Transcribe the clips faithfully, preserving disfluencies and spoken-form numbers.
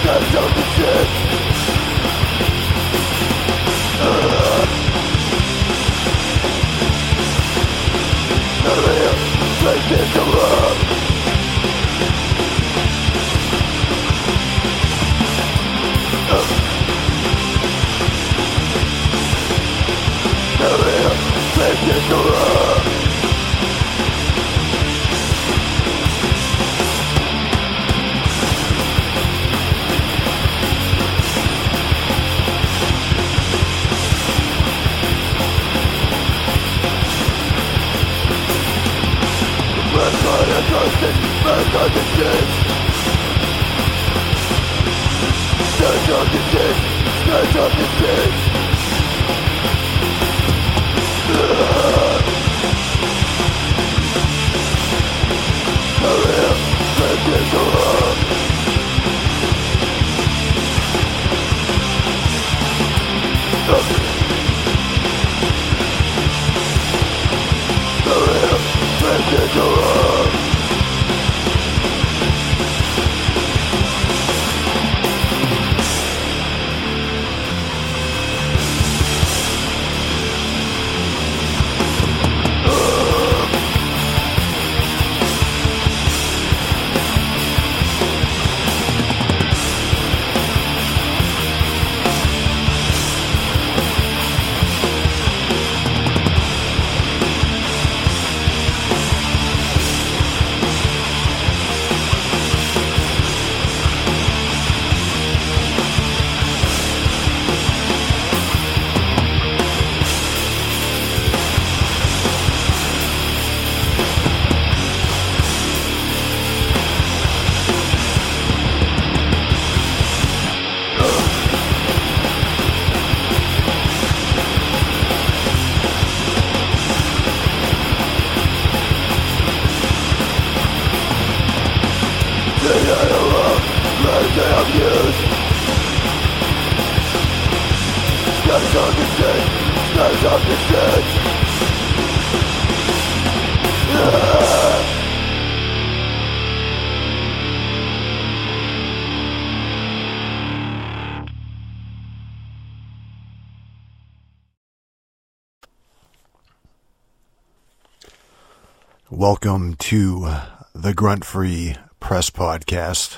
Welcome to the Grunt Free Press Podcast,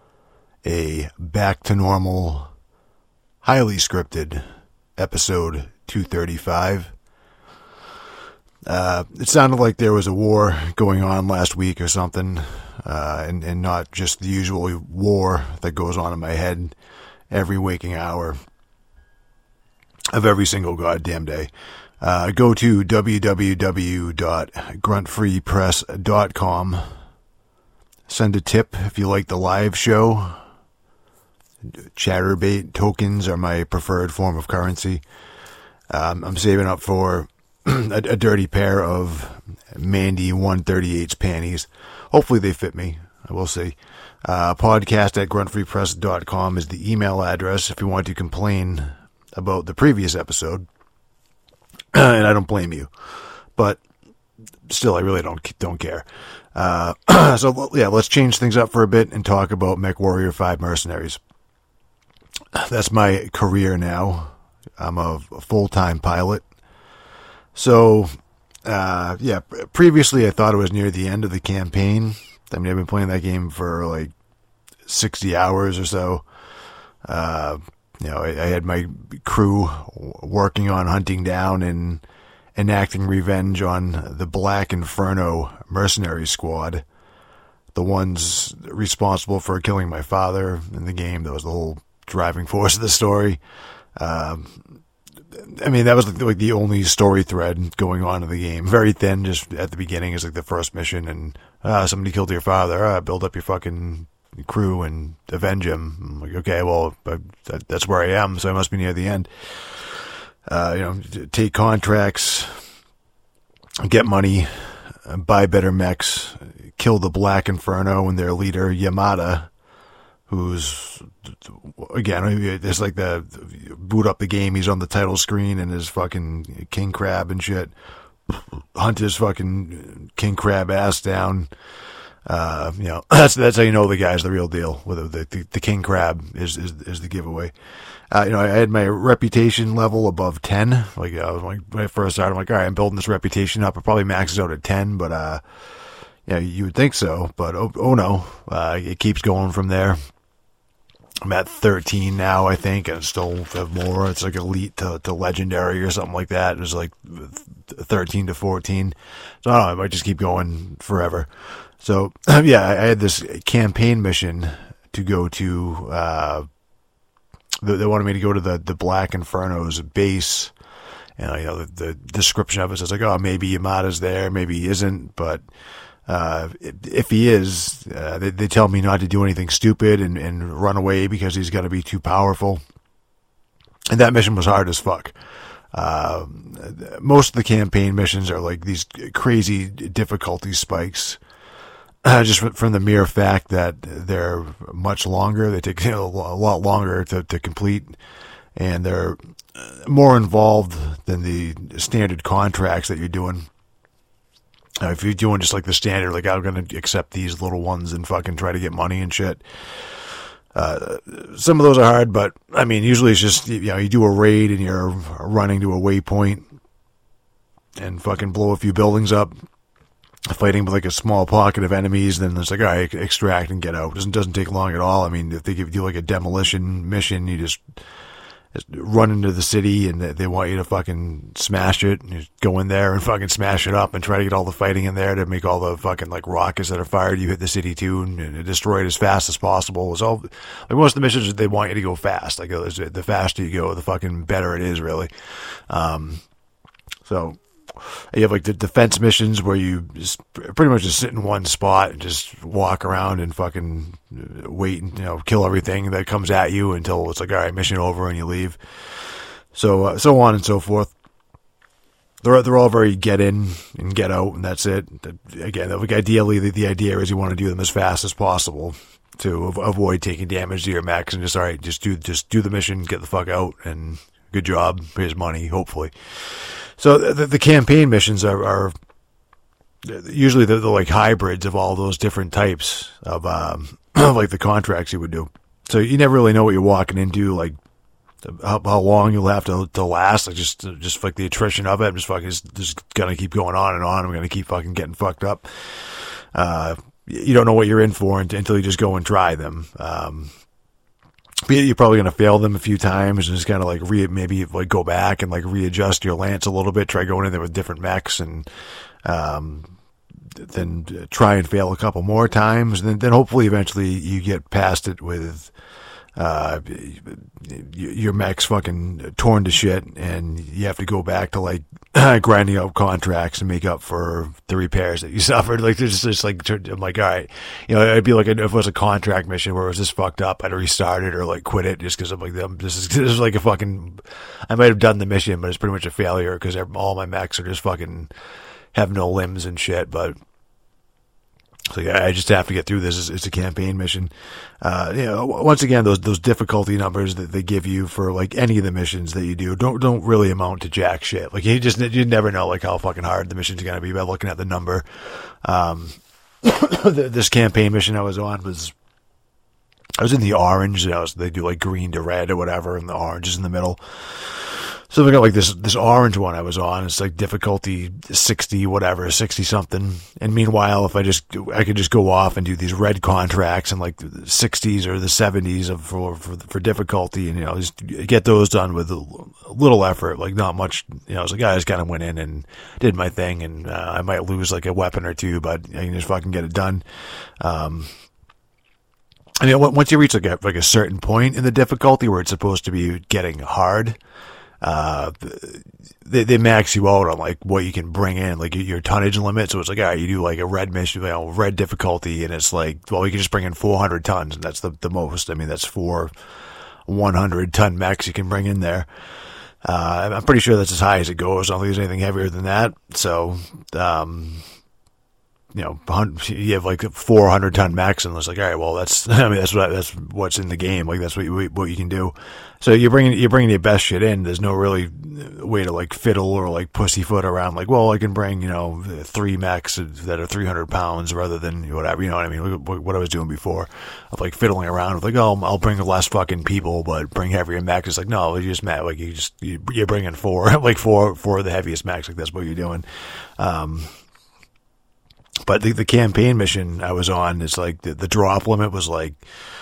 a back to normal, highly scripted episode two thirty-five. Uh, it sounded like there was a war going on last week or something, uh, and, and not just the usual war that goes on in my head every waking hour of every single goddamn day. Uh, go to w w w dot grunt free press dot com. Send a tip if you like the live show. Chatterbait tokens are my preferred form of currency. Um, I'm saving up for a, a dirty pair of Mandy one thirty-eight's panties. Hopefully they fit me. I will see. Uh, podcast at grunt free press dot com is the email address if you want to complain about the previous episode. And I don't blame you, but still, I really don't don't care. Uh, so yeah, let's change things up for a bit and talk about MechWarrior five Mercenaries. That's my career now. I'm a full-time pilot. So, uh, yeah, previously I thought it was near the end of the campaign. I mean, I've been playing that game for like sixty hours or so. Uh, You know, I, I had my crew working on hunting down and enacting revenge on the Black Inferno mercenary squad, the ones responsible for killing my father in the game. That was the whole driving force of the story. Um, I mean, that was like, like the only story thread going on in the game. Very thin, just at the beginning is like the first mission, and uh, somebody killed your father. Uh, build up your fucking crew and avenge him. I'm like, okay, well, that, that's where I am, so I must be near the end. Uh, you know, take contracts, get money, buy better mechs, kill the Black Inferno and their leader, Yamada, who's, again, it's like the, boot up the game, he's on the title screen and his fucking king crab and shit. Hunt his fucking king crab ass down. Uh, you know, that's that's how you know the guy's the real deal. Whether the, the the king crab is is, is the giveaway. Uh, you know, I had my reputation level above ten. Like I was like when I first started, I'm like, all right, I'm building this reputation up. It probably maxes out at ten, but uh, yeah, you would think so. But oh, oh no, uh, it keeps going from there. I'm at thirteen now, I think, and still have more. It's like elite to, to legendary or something like that. It was like thirteen to fourteen. So I don't know, I might just keep going forever. So, yeah, I had this campaign mission to go to. Uh, they wanted me to go to the, the Black Inferno's base. And, you know, the, the description of it says, like, oh, maybe Yamada's there, maybe he isn't, but... Uh, if he is, uh, they, they tell me not to do anything stupid and, and run away because he's going to be too powerful. And that mission was hard as fuck. Uh, most of the campaign missions are like these crazy difficulty spikes. Uh, just from the mere fact that they're much longer. They take you know, a lot longer to, to complete. And they're more involved than the standard contracts that you're doing. Uh, if you're doing just like the standard, like I'm going to accept these little ones and fucking try to get money and shit. Uh, some of those are hard, but I mean, usually it's just, you know, you do a raid and you're running to a waypoint and fucking blow a few buildings up, fighting with like a small pocket of enemies. Then it's like, all right, extract and get out. It doesn't, doesn't take long at all. I mean, if they give you like a demolition mission, you just, just run into the city and they want you to fucking smash it. And you go in there and fucking smash it up and try to get all the fighting in there to make all the fucking like rockets that are fired. You hit the city too and, and destroy it as fast as possible. It's all like most of the missions, they want you to go fast. Like the faster you go, the fucking better it is, really. Um, so you have like the defense missions where you just pretty much just sit in one spot and just walk around and fucking wait and, you know, kill everything that comes at you until it's like, all right, mission over, and you leave. So, uh, so on and so forth. They're, they're all very get in and get out, and that's it. Again, like ideally, the, the idea is you want to do them as fast as possible to av- avoid taking damage to your mechs and just, all right, just do, just do the mission, get the fuck out, and good job, here's money, hopefully. So the, the campaign missions are, are usually the, the like hybrids of all those different types of um, like the contracts you would do. So you never really know what you're walking into, like how, how long you'll have to to last. Like just just like the attrition of it. I'm just fucking just, just gonna keep going on and on. I'm gonna keep fucking getting fucked up. Uh, you don't know what you're in for until you just go and try them. Um, You're probably going to fail them a few times and just kind of like re, maybe like go back and like readjust your lance a little bit, try going in there with different mechs and, um, then try and fail a couple more times. And then, then hopefully eventually you get past it with, uh, your mech's fucking torn to shit and you have to go back to like grinding out contracts and make up for the repairs that you suffered. Like, there's just like, I'm like, all right, you know, it'd be like, if it was a contract mission where it was just fucked up, I'd restart it or like quit it just cause I'm like, this is, this is like a fucking, I might have done the mission, but it's pretty much a failure cause all my mechs are just fucking have no limbs and shit, but so yeah, I just have to get through this. It's, it's a campaign mission. Uh, you know, once again, those those difficulty numbers that they give you for like any of the missions that you do don't don't really amount to jack shit. Like you just you never know like how fucking hard the mission's gonna be by looking at the number. Um, this campaign mission I was on was I was in the orange. You know, so they do like green to red or whatever, and the orange is in the middle. So they got like this, this orange one I was on. It's like difficulty sixty, whatever, sixty something. And meanwhile, if I just, I could just go off and do these red contracts and like the sixties or the seventies of, for, for, for difficulty and, you know, just get those done with a little effort, like not much, you know, I was like, I just kind of went in and did my thing and, uh, I might lose like a weapon or two, but I can just fucking get it done. Um, I mean, once you reach like a, like a certain point in the difficulty where it's supposed to be getting hard, uh, they, they max you out on like what you can bring in, like your tonnage limit. So it's like, all right, you do like a red mission, you know, red difficulty, and it's like, well, you can just bring in four hundred tons, and that's the, the most. I mean, that's four one hundred ton mechs you can bring in there. Uh, I'm pretty sure that's as high as it goes. I don't think there's anything heavier than that. So, um, you know, you have like four hundred ton max, and it's like, all right, well, that's, I mean, that's what, that's what's in the game. Like, that's what you, what you can do. So you're bringing you're bringing your best shit in. There's no really way to like fiddle or like pussyfoot around. Like, well, I can bring you know three mechs that are three hundred pounds rather than whatever. You know what I mean? What I was doing before of like fiddling around with like, oh, I'll bring less fucking people, but bring heavier mechs. It's like, no, you just met like you just you, you're bringing four like four four of the heaviest mechs. Like that's what you're doing. Um, but the the campaign mission I was on is like the, the drop limit was like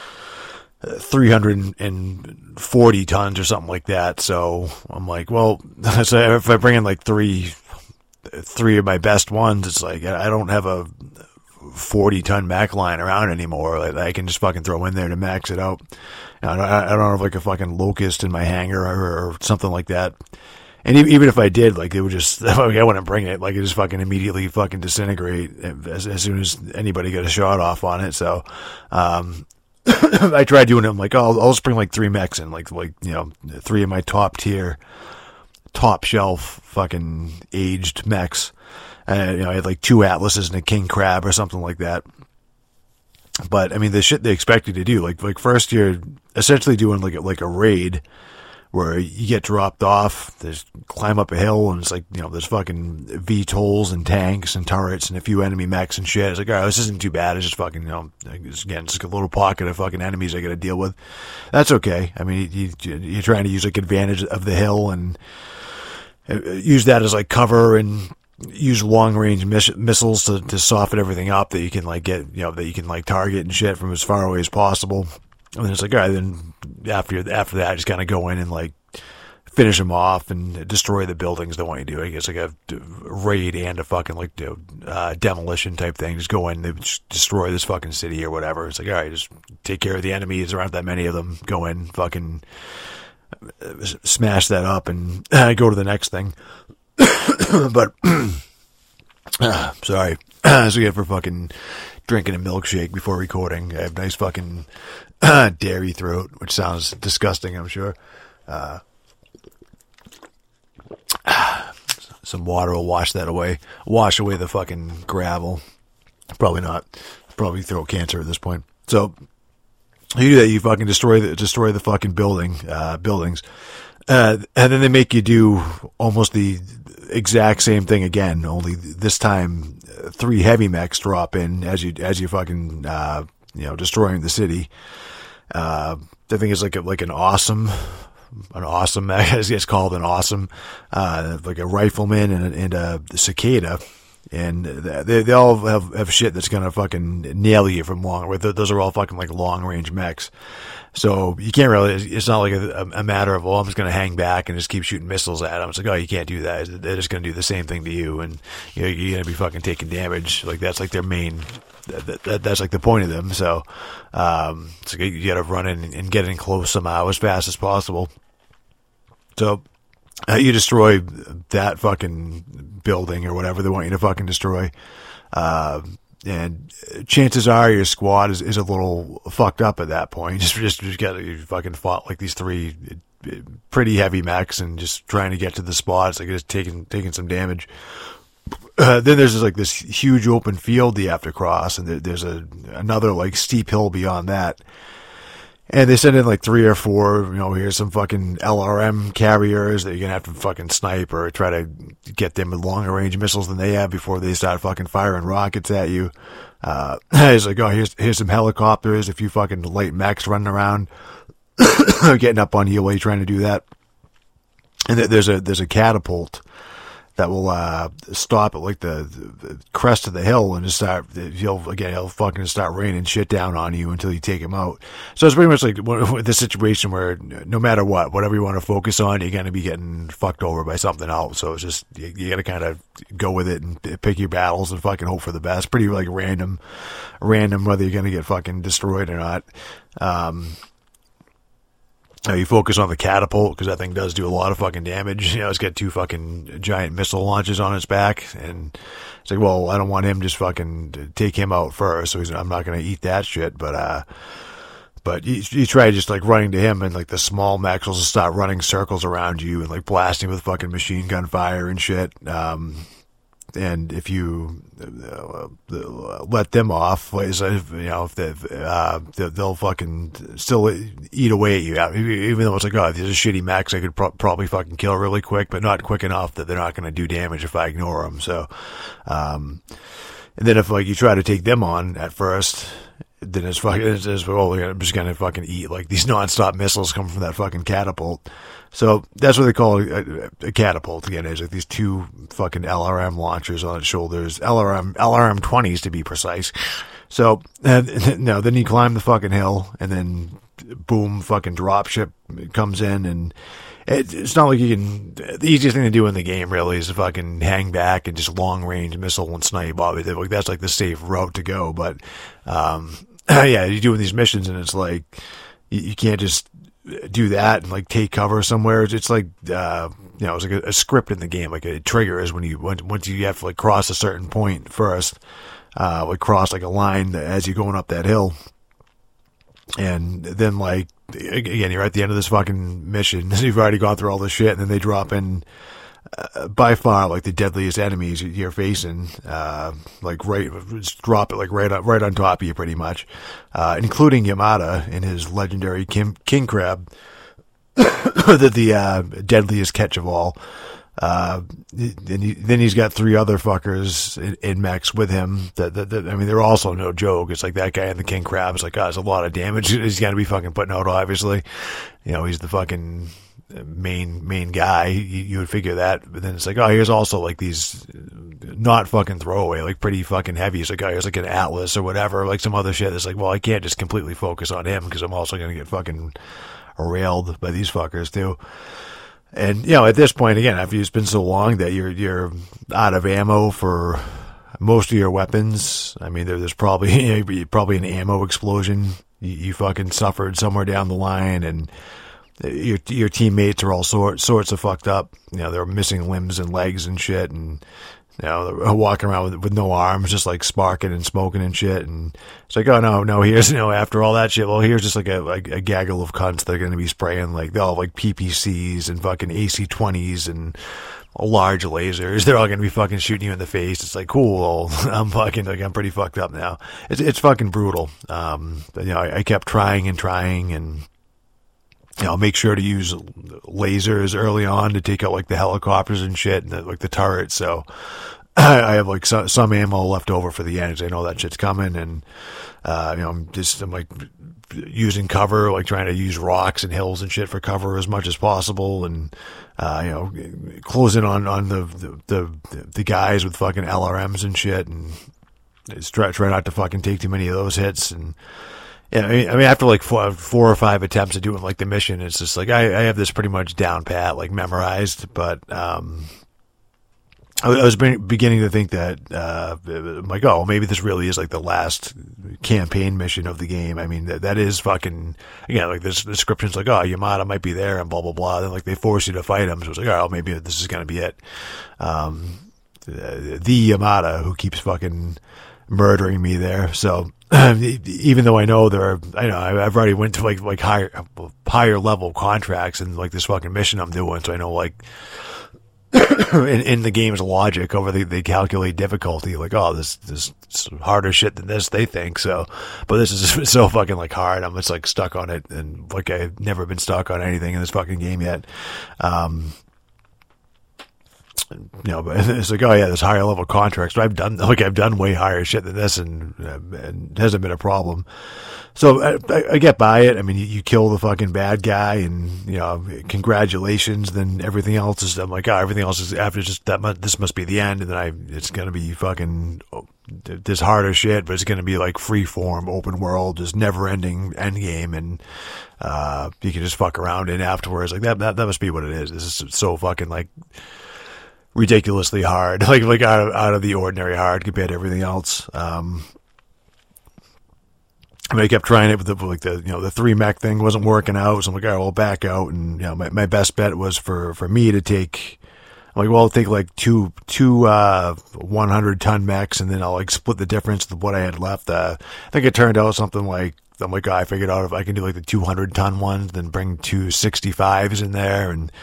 three hundred forty tons or something like that. So I'm like, well, so if I bring in like three, three of my best ones, it's like I don't have a forty ton mech lying around anymore. Like I can just fucking throw in there to max it out. You know, I don't have like a fucking locust in my hangar or, or something like that. And even if I did, like it would just, like, I wouldn't bring it. Like it just fucking immediately fucking disintegrate as, as soon as anybody got a shot off on it. So, um, I tried doing it. I'm like, oh, I'll, I'll just bring like three mechs in, like, like, you know, three of my top tier, top shelf fucking aged mechs. And, you know, I had like two Atlases and a King Crab or something like that. But I mean, the shit they expect you to do, like, like first you're essentially doing like, like a raid where you get dropped off, there's climb up a hill, and it's like, you know, there's fucking V TOLs and tanks and turrets and a few enemy mechs and shit. It's like, all right, this isn't too bad. It's just fucking, you know, it's, again, it's just a little pocket of fucking enemies I got to deal with. That's okay. I mean, you, you, you're trying to use like advantage of the hill and use that as like cover and use long range miss- missiles to, to soften everything up that you can like get, you know, that you can like target and shit from as far away as possible. And then it's like, all right, then after after that, just kind of go in and like finish them off and destroy the buildings they want you to do. I guess like a raid and a fucking like uh, demolition type thing. Just go in, they just destroy this fucking city or whatever. It's like, all right, just take care of the enemies. There aren't that many of them. Go in, fucking smash that up, and uh, go to the next thing. But uh, sorry, so we have for fucking drinking a milkshake before recording. I have nice fucking uh, dairy throat, which sounds disgusting, I'm sure. Uh, some water will wash that away. Wash away the fucking gravel. Probably not. Probably throat cancer at this point. So you do that. You fucking destroy the destroy the fucking building uh, buildings, uh, and then they make you do almost the exact same thing again. Only this time, three heavy mechs drop in as you as you fucking uh, you know destroying the city. Uh, I think it's like a, like an awesome. An awesome mech, it's called an awesome, uh, like a rifleman and a, and a cicada, and they they all have, have shit that's gonna fucking nail you from long. Those are all fucking like long range mechs, so you can't really. It's not like a, a matter of, well, I'm just gonna hang back and just keep shooting missiles at them. It's like, oh, you can't do that. They're just gonna do the same thing to you, and you know, you're gonna be fucking taking damage. Like that's like their main. That, that, that's like the point of them. So, um, so you got to run in and get in close somehow as fast as possible. So, uh, you destroy that fucking building or whatever they want you to fucking destroy. Uh, and chances are your squad is, is a little fucked up at that point. Just, just, just got you fucking fought like these three pretty heavy mechs and just trying to get to the spots, like just taking, taking some damage. Uh, then there's like this huge open field you have to cross, and there, there's a another like steep hill beyond that. And they send in like three or four, you know, here's some fucking L R M carriers that you're gonna have to fucking snipe or try to get them with longer range missiles than they have before they start fucking firing rockets at you. Uh, it's like, oh, here's here's some helicopters, a few fucking light mechs running around, getting up on you while you're trying to do that. And there's a there's a catapult that will uh, stop at like the, the crest of the hill and just start. He'll again, he'll fucking start raining shit down on you until you take him out. So it's pretty much like the situation where no matter what, whatever you want to focus on, you're gonna be getting fucked over by something else. So it's just you, you gotta kind of go with it and pick your battles and fucking hope for the best. Pretty like random, random whether you're gonna get fucking destroyed or not. Um, Uh, you focus on the catapult because that thing does do a lot of fucking damage. You know, it's got two fucking giant missile launchers on its back, and it's like, well, I don't want him just fucking to take him out first, so he's, I'm not going to eat that shit. But uh, but you, you try just like running to him, and like the small mechs will just start running circles around you and like blasting with fucking machine gun fire and shit. Um, and if you uh, let them off, you know, if they, uh, they'll fucking still eat away at you. Even though it's like, oh, there's a shitty max I could pro- probably fucking kill really quick, but not quick enough that they're not going to do damage if I ignore them. So, um, and then if like you try to take them on at first, then it's fucking, it's, it's, well, I'm just gonna fucking eat like these nonstop missiles coming from that fucking catapult. So that's what they call a, a catapult again. Is like these two fucking L R M launchers on its shoulders, L R M L R M twenties to be precise. So uh, no, then you climb the fucking hill, and then boom, fucking dropship comes in, and it, it's not like you can. The easiest thing to do in the game really is to fucking hang back and just long range missile and snipe. Like that's like the safe route to go, but um. Yeah, you're doing these missions and it's like, you, you can't just do that and like take cover somewhere. It's like, uh, you know, it's like a, a script in the game, like a trigger is when you, when, once you have to like cross a certain point first, uh, like cross like a line as you're going up that hill. And then like, again, you're at the end of this fucking mission. You've already gone through all this shit and then they drop in, Uh, by far, like the deadliest enemies you're facing, uh, like right, just drop it like right on, right on top of you, pretty much, uh, including Yamada and his legendary Kim, King Crab, the, the uh, deadliest catch of all. Uh, then, he, then he's got three other fuckers in, in mechs with him. That, that, that I mean, they're also no joke. It's like that guy and the King Crab. It's like, oh, it's a lot of damage he's got to be fucking putting out. Obviously, you know, he's the fucking main main guy. You, you would figure that, but then it's like, oh, here's also like these not fucking throwaway, like pretty fucking heavy. It's like, oh, here's like an Atlas or whatever, like some other shit. It's like, well, I can't just completely focus on him because I'm also gonna get fucking railed by these fuckers too. And you know, at this point, again, after it's been so long that you're you're out of ammo for most of your weapons. I mean, there, there's probably probably an ammo explosion you, you fucking suffered somewhere down the line, and your your teammates are all sort, sorts of fucked up. You know, they're missing limbs and legs and shit, and you know, they're walking around with, with no arms, just like sparking and smoking and shit. And it's like, oh no, no, here's, you know, after all that shit, well, here's just like a like a gaggle of cunts that are going to be spraying like they all have like P P Cs and fucking A C twenties and large lasers. They're all going to be fucking shooting you in the face. It's like, cool, I'm fucking like I'm pretty fucked up now. It's it's fucking brutal. Um, but, you know, I, I kept trying and trying and. You know, make sure to use lasers early on to take out like the helicopters and shit and the, like the turrets. So I have like some, some ammo left over for the end. I know that shit's coming, and uh, you know, I'm just I'm like using cover, like trying to use rocks and hills and shit for cover as much as possible, and uh, you know, closing on on the the the, the guys with fucking L R Ms and shit, and just try try not to fucking take too many of those hits. And yeah, I mean, I mean, after like four, four or five attempts at doing like the mission, it's just like I, I have this pretty much down pat, like memorized. But um, I, I was beginning to think that uh, I'm like, oh, maybe this really is like the last campaign mission of the game. I mean, that that is fucking again, like this description's like, oh, Yamada might be there and blah blah blah. Then like they force you to fight him, so it's like, oh, maybe this is gonna be it. Um, the Yamada who keeps fucking murdering me there, so. Even though I know there are, I know I've already went to like like higher higher level contracts and like this fucking mission I'm doing, so I know like in, in the game's logic over the they calculate difficulty, like, oh, this this is harder shit than this they think. So, but this is so fucking like hard. I'm just like stuck on it, and like I've never been stuck on anything in this fucking game yet. Um, You know, but it's like, oh yeah, this higher level contracts. But I've done like I've done way higher shit than this, and, and it hasn't been a problem. So I, I, I get by it. I mean, you, you kill the fucking bad guy, and you know, congratulations. Then everything else is. I'm like, oh, everything else is after just that. Must, this must be the end, and then I, it's gonna be fucking this harder shit, but it's gonna be like free form, open world, just never ending end game, and uh, you can just fuck around in afterwards. Like that, that, that must be what it is. This is so fucking like. Ridiculously hard, like like out of out of the ordinary hard compared to everything else. Um, I mean, I kept trying it with the like the you know the three mech thing wasn't working out, so I'm like, all right, well, back out. And you know, my my best bet was for for me to take. I'm like, well, I'll take like two two uh one hundred ton mechs, and then I'll like split the difference of what I had left. Uh, I think it turned out something like. I'm like, oh, I figured out if I can do like the two hundred ton ones, then bring two sixty-fives in there, and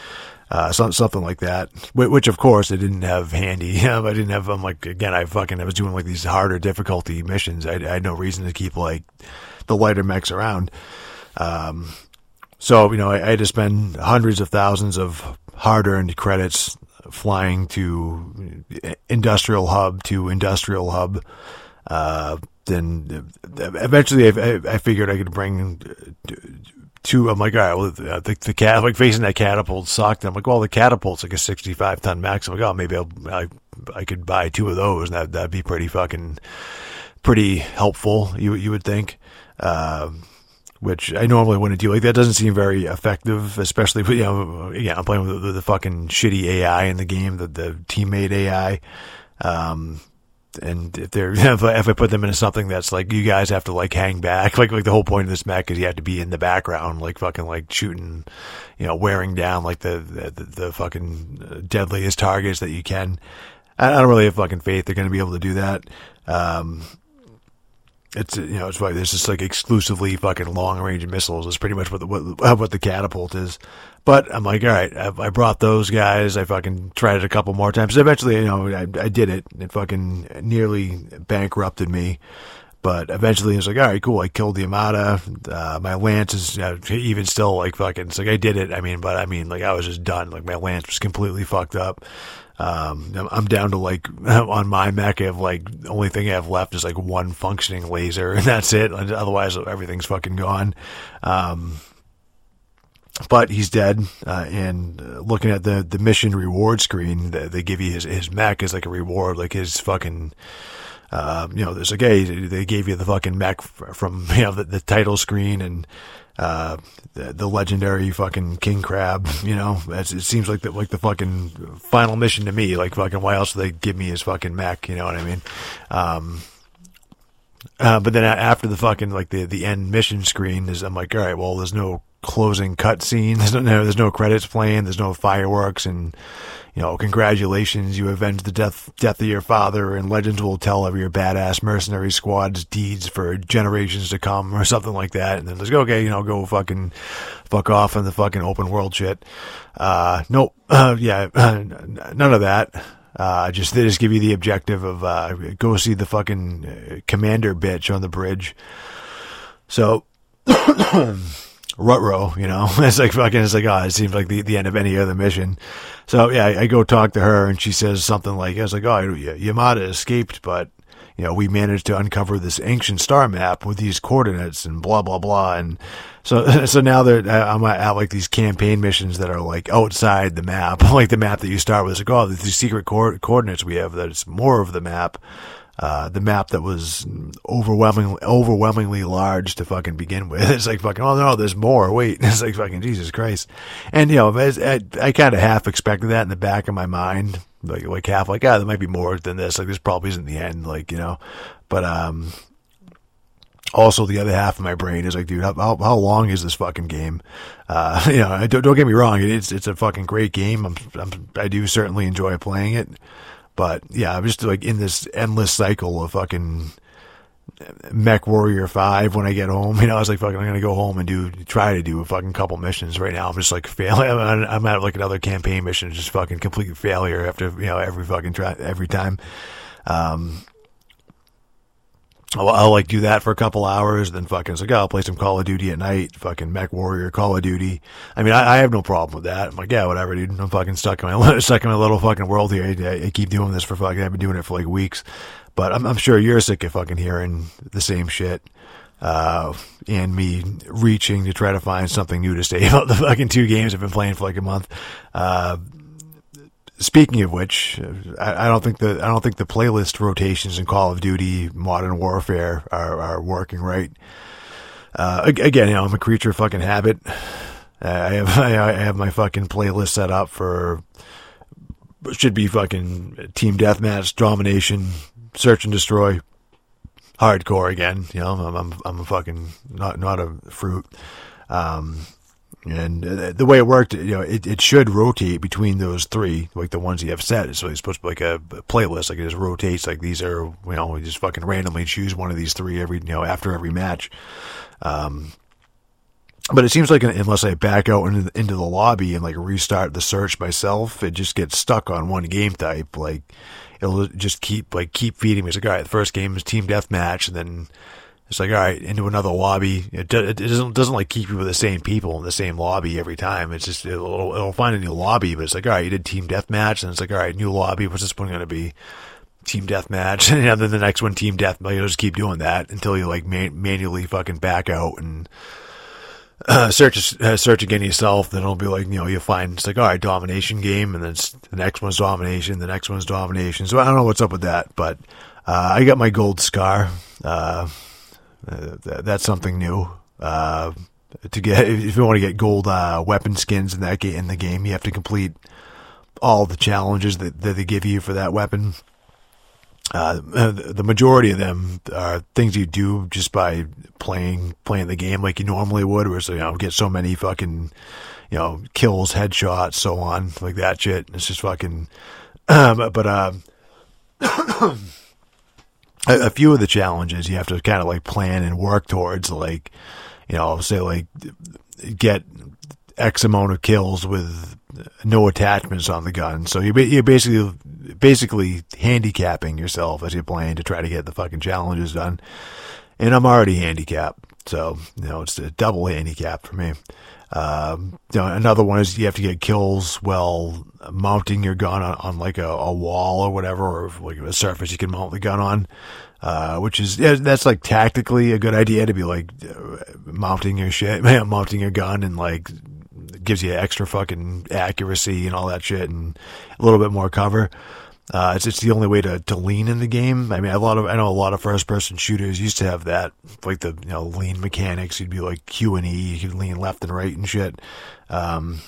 Uh, some, something like that, which of course I didn't have handy. You know, I didn't have, I'm like, again, I fucking, I was doing like these harder difficulty missions. I, I had no reason to keep like the lighter mechs around. Um, so, you know, I, I had to spend hundreds of thousands of hard earned credits flying to industrial hub to industrial hub. Uh, then eventually I, I figured I could bring two. I'm like, all right, well, the, the cat, like facing that catapult sucked. I'm like, well, the catapult's like a sixty-five ton max. I'm like, oh, maybe I'll, I, I could buy two of those, and that, that'd be pretty fucking, pretty helpful, you, you would think. Uh, which I normally wouldn't do. Like, that doesn't seem very effective, especially, you know, yeah, I'm playing with the, the fucking shitty A I in the game, the, the teammate A I. Um, And if they're, if I, if I put them into something that's like, you guys have to like hang back, like, like the whole point of this mech is you have to be in the background, like fucking like shooting, you know, wearing down like the, the, the fucking deadliest targets that you can. I don't really have fucking faith they're going to be able to do that. Um, it's, you know, it's like, there's just like exclusively fucking long range missiles is pretty much what the, what, what the catapult is. But I'm like, all right, I, I brought those guys. I fucking tried it a couple more times. Eventually, you know, I, I did it. It fucking nearly bankrupted me. But eventually, I was like, all right, cool. I killed the Armada. Uh, my Lance is uh, even still like fucking, it's like I did it. I mean, but I mean, like I was just done. Like my Lance was completely fucked up. Um, I'm down to like, on my mech, I have like, the only thing I have left is like one functioning laser, and that's it. Otherwise, everything's fucking gone. Um, But he's dead, uh, and uh, looking at the, the mission reward screen, they, they give you his, his mech as like a reward, like his fucking, uh, you know, there's like, hey, they gave you the fucking mech from, you know, the, the title screen and, uh, the, the legendary fucking King Crab, you know, it's, it seems like the, like the fucking final mission to me, like fucking, why else do they give me his fucking mech, you know what I mean? Um, uh, but then after the fucking, like the, the end mission screen is, I'm like, all right, well, there's no closing cutscene. There's no, there's no credits playing. There's no fireworks, and you know, congratulations, you avenged the death death of your father, and legends will tell of your badass mercenary squad's deeds for generations to come, or something like that. And then let's go, okay, you know, go fucking fuck off on the fucking open world shit. Uh, nope, uh, yeah, uh, none of that. Uh, just they just give you the objective of uh, go see the fucking commander bitch on the bridge. So. Rutro, you know, it's like fucking, it's like, oh, it seems like the, the end of any other mission. So yeah, I, I go talk to her and she says something like, I was like, oh, Yamada escaped, but, you know, we managed to uncover this ancient star map with these coordinates and blah, blah, blah. And so, so now they're, I'm at like these campaign missions that are like outside the map, like the map that you start with. It's like, oh, these secret co- coordinates we have, that it's more of the map. Uh, the map that was overwhelmingly, overwhelmingly large to fucking begin with. It's like fucking, oh no, there's more. Wait, it's like fucking Jesus Christ. And, you know, I, I kind of half expected that in the back of my mind. Like, like half like, ah, there might be more than this. Like, this probably isn't the end, like, you know. But, um, also the other half of my brain is like, dude, how, how, how long is this fucking game? Uh, you know, don't, don't get me wrong. It's, it's a fucking great game. I'm, I'm, I do certainly enjoy playing it. But yeah, I'm just like in this endless cycle of fucking Mech Warrior five when I get home. You know, I was like, fucking, I'm going to go home and do, try to do a fucking couple missions right now. I'm just like failing. I'm, I'm at like another campaign mission, just fucking complete failure after, you know, every fucking try, every time. Um, I'll, I'll like do that for a couple hours, then fucking it's like, oh, I'll play some Call of Duty at night, fucking Mech Warrior, Call of Duty. I mean, I, I have no problem with that. I'm like, yeah, whatever, dude. I'm fucking stuck in my stuck in my little fucking world here. I, I keep doing this for fucking. I've been doing it for like weeks, but I'm, I'm sure you're sick of fucking hearing the same shit. Uh, and me reaching to try to find something new to say about the fucking two games I've been playing for like a month. Uh, Speaking of which, I, I don't think the I don't think the playlist rotations in Call of Duty Modern Warfare are, are working right. Uh, again, you know, I'm a creature of fucking habit. I have I have my fucking playlist set up for should be fucking team deathmatch, domination, search and destroy, hardcore again. You know, I'm I'm I'm a fucking not not a fruit. Um, And the way it worked, you know, it, it should rotate between those three, like the ones you have set. So it's supposed to be like a playlist, like it just rotates. Like these are, you know, we just fucking randomly choose one of these three every, you know, after every match. Um, But it seems like unless I back out into the, into the lobby and like restart the search myself, it just gets stuck on one game type. Like it'll just keep like keep feeding me. It's like, all right, the first game is team deathmatch, and then it's like, all right, into another lobby. It, do, it doesn't doesn't like keep you with the same people in the same lobby every time. It's just it'll, it'll find a new lobby, but it's like, all right, you did team deathmatch, and it's like, all right, new lobby. What's this one going to be? Team deathmatch, and then the next one team deathmatch. You'll just keep doing that until you like man- manually fucking back out and. Uh, search uh, search again yourself, then it'll be like, you know, you'll find it's like, all right, domination game, and then it's, the next one's domination, the next one's domination. So I don't know what's up with that, but uh, I got my gold scar. Uh, uh, th- that's something new. Uh, to get if you want to get gold uh, weapon skins in that ga- in the game, you have to complete all the challenges that, that they give you for that weapon. Uh, the majority of them are things you do just by playing playing the game like you normally would, where so you know get so many fucking you know kills, headshots, so on, like that shit. It's just fucking. Um, but uh, a, a few of the challenges you have to kind of like plan and work towards, like you know, say like get X amount of kills with no attachments on the gun. So you you basically. basically handicapping yourself as you're playing to try to get the fucking challenges done. And I'm already handicapped, so, you know, it's a double handicap for me. Um, you know, another one is you have to get kills while mounting your gun on, on like a, a wall or whatever, or like a surface you can mount the gun on, uh, which is, yeah, that's like tactically a good idea to be like uh, mounting your shit, mounting your gun and like gives you extra fucking accuracy and all that shit and a little bit more cover. Uh, it's it's the only way to, to lean in the game. I mean, a lot of I know a lot of first person shooters used to have that, like the you know lean mechanics. You'd be like Q and E, you could lean left and right and shit. Um,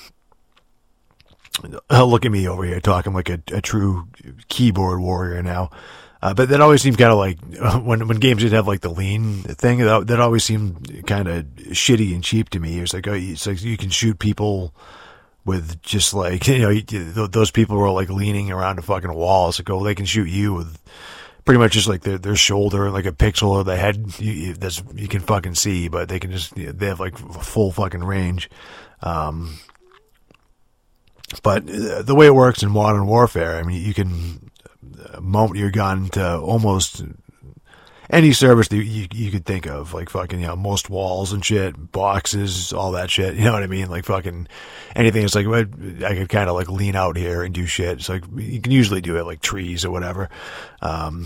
look at me over here talking like a, a true keyboard warrior now. Uh, but that always seemed kind of like when when games did have like the lean thing, that, that always seemed kind of shitty and cheap to me. It's like oh, it's like you can shoot people with just like you know those people who are like leaning around a fucking wall. It's like oh, they can shoot you with pretty much just like their their shoulder, like a pixel of the head. You, that's you can fucking see, but they can just they have like full fucking range. Um, but the way it works in Modern Warfare, I mean, you can mount your gun to almost any service that you, you could think of, like fucking, you know, most walls and shit, boxes, all that shit, you know what I mean? Like fucking anything. It's like, I could kind of like lean out here and do shit. It's like, you can usually do it like trees or whatever. Um,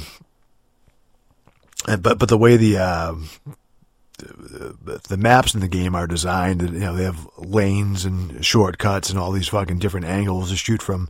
but, but the way the, uh, the, the maps in the game are designed, you know, they have lanes and shortcuts and all these fucking different angles to shoot from.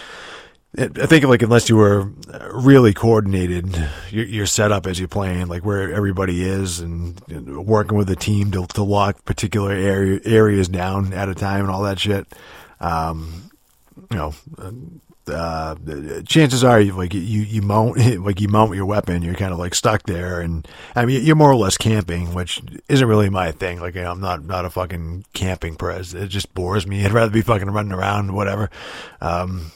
I think like unless you were really coordinated, your, your setup as you're playing, like where everybody is and working with a team to, to lock particular area, areas down at a time and all that shit. Um, you know, uh, chances are you, like you, you mount, like you mount your weapon, you're kind of like stuck there. And I mean, you're more or less camping, which isn't really my thing. Like, you know, I'm not, not a fucking camping prez. It just bores me. I'd rather be fucking running around, whatever. Um,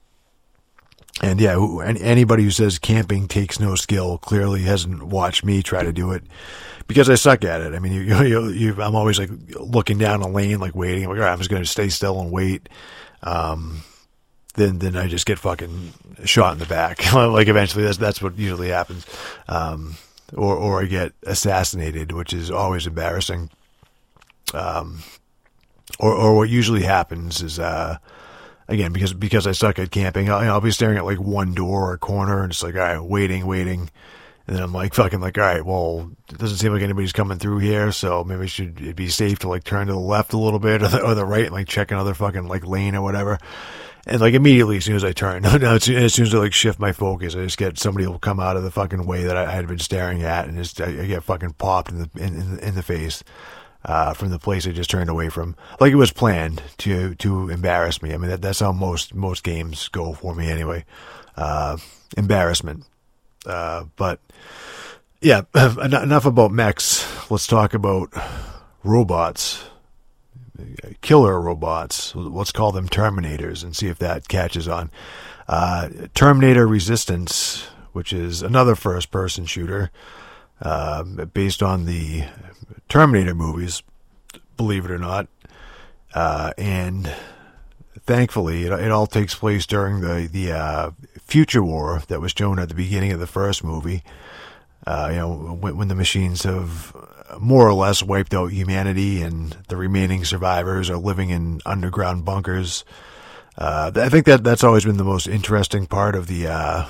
And yeah, anybody who says camping takes no skill clearly hasn't watched me try to do it because I suck at it. I mean, you, you, you, I'm always like looking down a lane, like waiting. I'm like, all right, I'm just going to stay still and wait. Um, then, then I just get fucking shot in the back. Like eventually that's, that's what usually happens. Um, or, or I get assassinated, which is always embarrassing. Um, or, or what usually happens is, uh, Again, because because I suck at camping, I'll, I'll be staring at like one door or corner and just like, all right, waiting, waiting. And then I'm like, fucking like, all right, well, it doesn't seem like anybody's coming through here, so maybe it should it'd be safe to like turn to the left a little bit or the, or the right and like check another fucking like lane or whatever. And like immediately as soon as I turn, as soon as I like shift my focus, I just get somebody will come out of the fucking way that I, I had been staring at and just I, I get fucking popped in the in, in, in the face. Uh, from the place I just turned away from, like it was planned to to embarrass me. I mean, that, that's how most most games go for me anyway. Uh, embarrassment. Uh, but yeah, enough about mechs. Let's talk about robots, killer robots. Let's call them Terminators and see if that catches on. Uh, Terminator Resistance, which is another first-person shooter uh, based on the Terminator movies, believe it or not. Uh, and thankfully, it, it all takes place during the, the uh, future war that was shown at the beginning of the first movie. Uh, you know, when, when the machines have more or less wiped out humanity and the remaining survivors are living in underground bunkers. Uh, I think that that's always been the most interesting part of the uh,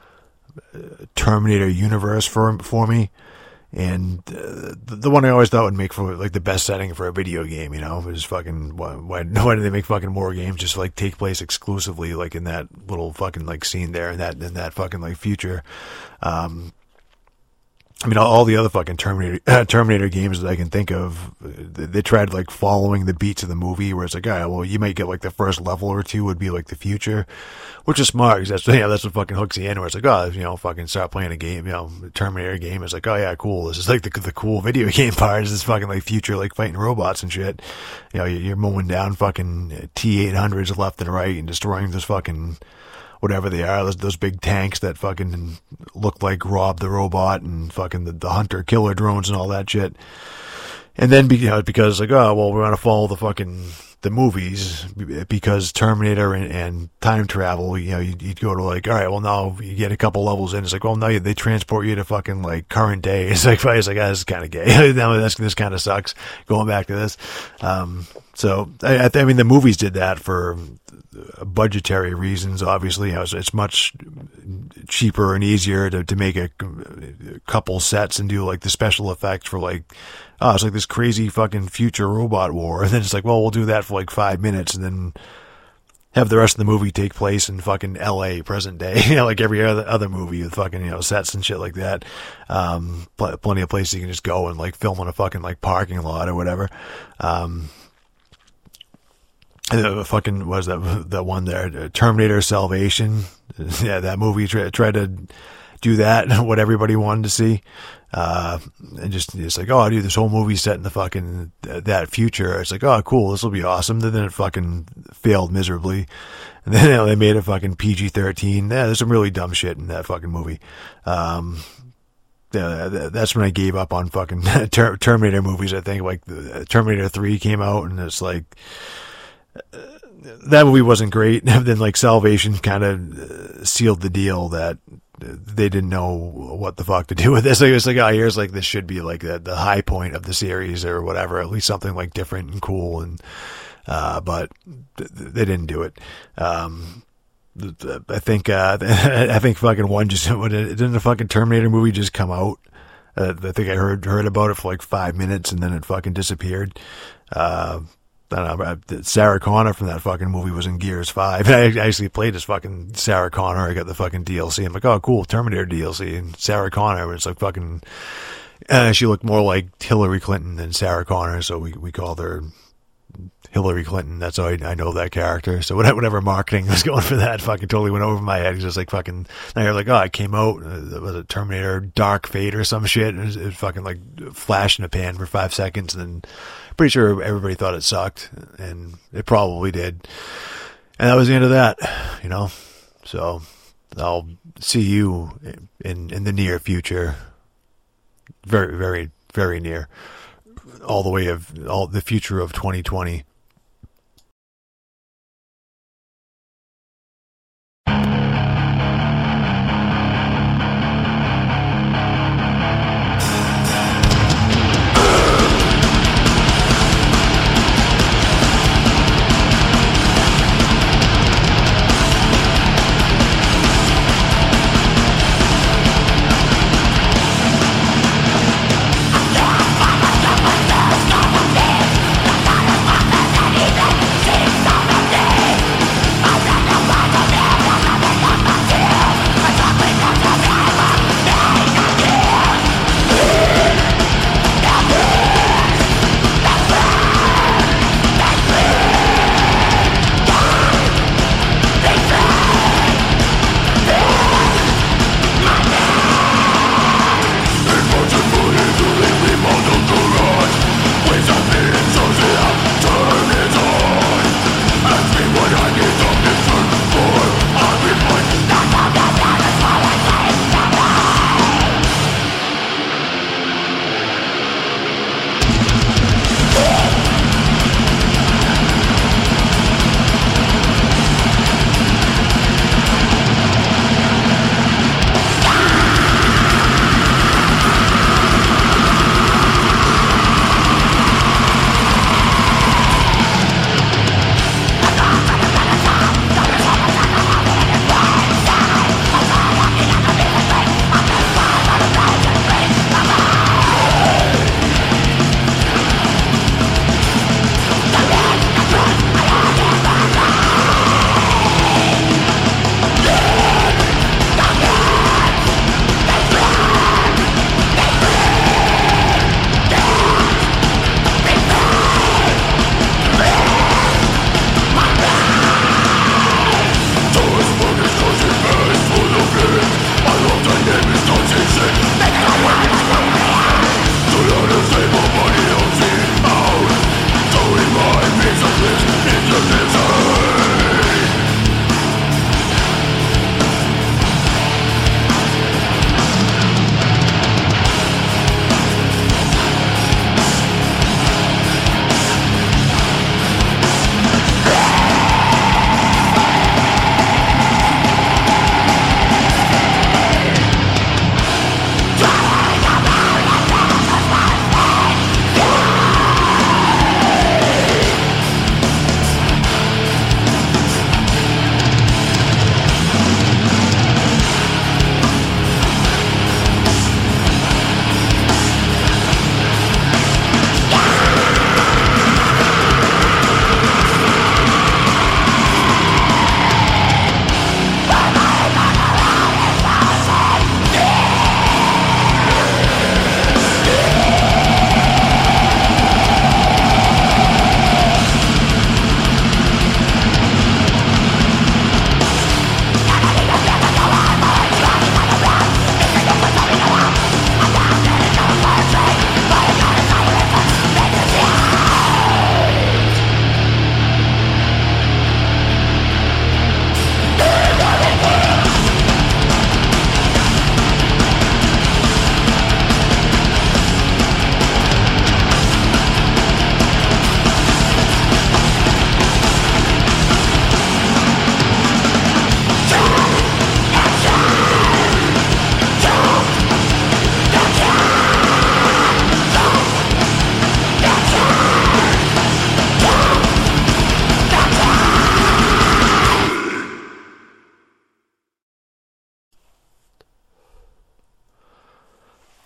Terminator universe for for me. And uh, the, the one I always thought would make for like the best setting for a video game, you know, is fucking why, why why do they make fucking more games just like take place exclusively like in that little fucking like scene there in that in that fucking like future. Um, I mean, all, all the other fucking Terminator uh, Terminator games that I can think of, they, they tried like following the beats of the movie, where it's like, all right, well, you might get like the first level or two would be like the future, which is smart because that's yeah, that's what fucking hooks you in. Where it's like, oh, you know, fucking start playing a game, you know, Terminator game. It's like, oh yeah, cool. This is like the the cool video game part. Is this fucking like future like fighting robots and shit. You know, you're mowing down fucking T eight hundreds left and right and destroying this fucking whatever they are, those, those big tanks that fucking look like Rob the Robot and fucking the, the hunter killer drones and all that shit. And then, you know, because like, oh, well, we want to follow the fucking, the movies because Terminator and, and time travel, you know, you'd, you'd go to like, all right, well, now you get a couple levels in. It's like, well, now they transport you to fucking like current day. It's like, it's like, oh, this is kind of gay. Now this, this kind of sucks going back to this. Um, so I, I mean, the movies did that for budgetary reasons. Obviously, you know, it's, it's much cheaper and easier to, to make a, a couple sets and do like the special effects for like, oh, it's like this crazy fucking future robot war. And then it's like, well, we'll do that for like five minutes and then have the rest of the movie take place in fucking L A present day, you know, like every other other movie with fucking, you know, sets and shit like that. Um, pl- plenty of places you can just go and like film in a fucking like parking lot or whatever. Um, Uh, fucking what was that that one there, Terminator Salvation? Yeah, that movie tried try to do that, what everybody wanted to see, uh, and just it's like, oh, dude, this whole movie set in the fucking that future. It's like, oh, cool, this will be awesome. Then it fucking failed miserably, and then you know, they made it fucking P G thirteen. Yeah, there's some really dumb shit in that fucking movie. Um, Yeah, that's when I gave up on fucking ter- Terminator movies. I think like Terminator three came out, and it's like. That movie wasn't great. Then like Salvation kind of sealed the deal that they didn't know what the fuck to do with this. Like, it's like, oh, here's like, this should be like the, the high point of the series or whatever, at least something like different and cool. And, uh, but th- they didn't do it. Um, I think, uh, I think fucking one just, didn't the fucking Terminator movie just come out? Uh, I think I heard, heard about it for like five minutes and then it fucking disappeared. Uh, I don't know, Sarah Connor from that fucking movie was in Gears five. I actually played as fucking Sarah Connor. I got the fucking D L C. I'm like, oh, cool, Terminator D L C. And Sarah Connor, it's like fucking, uh, she looked more like Hillary Clinton than Sarah Connor, so we, we called her Hillary Clinton. That's how I, I know that character. So whatever, whatever marketing was going for that fucking totally went over my head. It's just like fucking, now you're like, oh, it came out, uh, was it Terminator Dark Fate or some shit? It was, it was fucking like flash in a pan for five seconds and then pretty sure everybody thought it sucked, and it probably did. And that was the end of that, you know. So I'll see you in in the near future, very, very, very near, all the way of all the future of twenty twenty.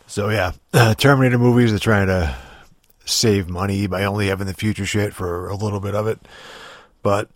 So yeah, uh, Terminator movies are trying to save money by only having the future shit for a little bit of it, but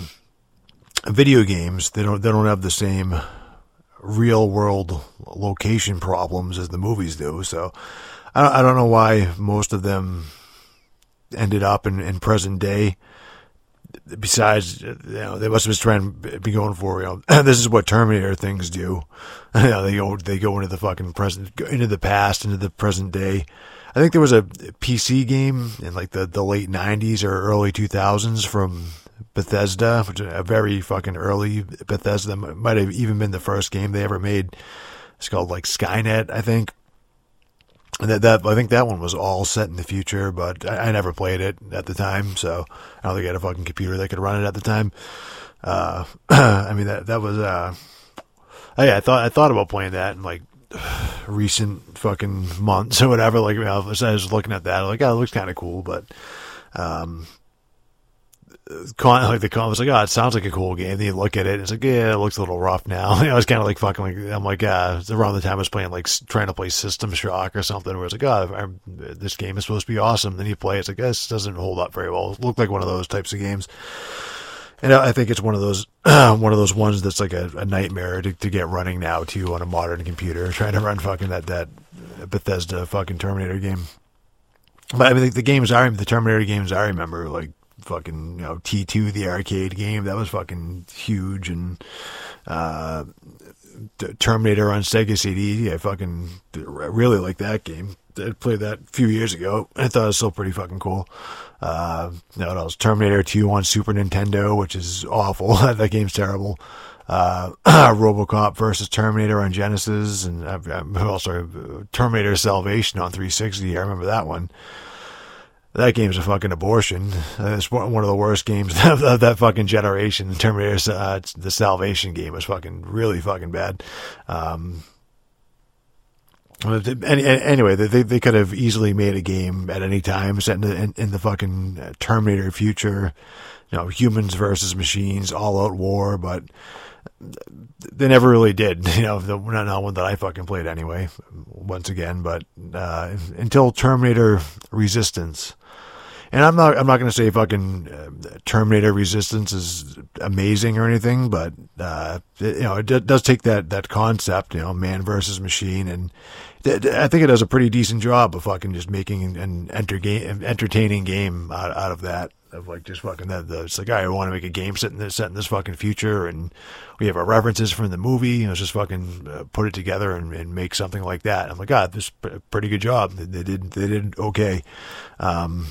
video games, they don't they don't have the same real world location problems as the movies do. So I don't, I don't know why most of them ended up in, in present day. Besides, you know, they must have been trying to be going for, you know, this is what Terminator things do. You know, they go they go into the fucking present, into the past, into the present day. I think there was a P C game in like the, the late nineties or early two thousands from Bethesda, which is a very fucking early Bethesda. Might have even been the first game they ever made. It's called like Skynet, I think. And that, that I think that one was all set in the future, but I, I never played it at the time, so I don't think I had a fucking computer that could run it at the time. Uh, I mean that that was uh, oh yeah, I thought I thought about playing that in like recent fucking months or whatever. Like, you know, as I was looking at that, I'm like, oh, it looks kind of cool, but um. Con, like the con was like, oh, it sounds like a cool game. Then you look at it, and it's like, yeah, it looks a little rough now. You know, I was kind of like fucking like, I'm like, uh, it's around the time I was playing, like, trying to play System Shock or something, where it's like, oh, I'm, this game is supposed to be awesome. Then you play it, it's like, this doesn't hold up very well. It looked like one of those types of games. And I think it's one of those, one of those ones that's like a, a nightmare to, to get running now, too, on a modern computer, trying to run fucking that, that Bethesda fucking Terminator game. But I mean, the, the games I, the Terminator games I remember, like, fucking, you know, T two, the arcade game, that was fucking huge. And uh, Terminator on Sega C D, I fucking really like that game. I played that a few years ago. I thought it was still pretty fucking cool. Uh, no, no, it was Terminator two on Super Nintendo, which is awful. That game's terrible. Uh, RoboCop versus Terminator on Genesis, and uh, also Terminator Salvation on three sixty. I remember that one. That game's a fucking abortion. Uh, it's one of the worst games of, of that fucking generation. Terminator, uh, the Salvation game was fucking really fucking bad. Um, anyway, they they could have easily made a game at any time set in the, in, in the fucking Terminator future, you know, humans versus machines, all out war, but they never really did. You know, the, not one that I fucking played anyway. Once again, but uh, until Terminator Resistance. And I'm not, I'm not going to say fucking uh, Terminator Resistance is amazing or anything, but, uh, it, you know, it d- does take that, that concept, you know, man versus machine. And th- I think it does a pretty decent job of fucking just making an enter- game, entertaining game out, out of that. Of like just fucking that, the, it's like, I want to make a game set in this, set in this fucking future. And we have our references from the movie. Let's just fucking uh, put it together and, and make something like that. I'm like, God, this is a pretty good job. They, they did, they did okay. Um,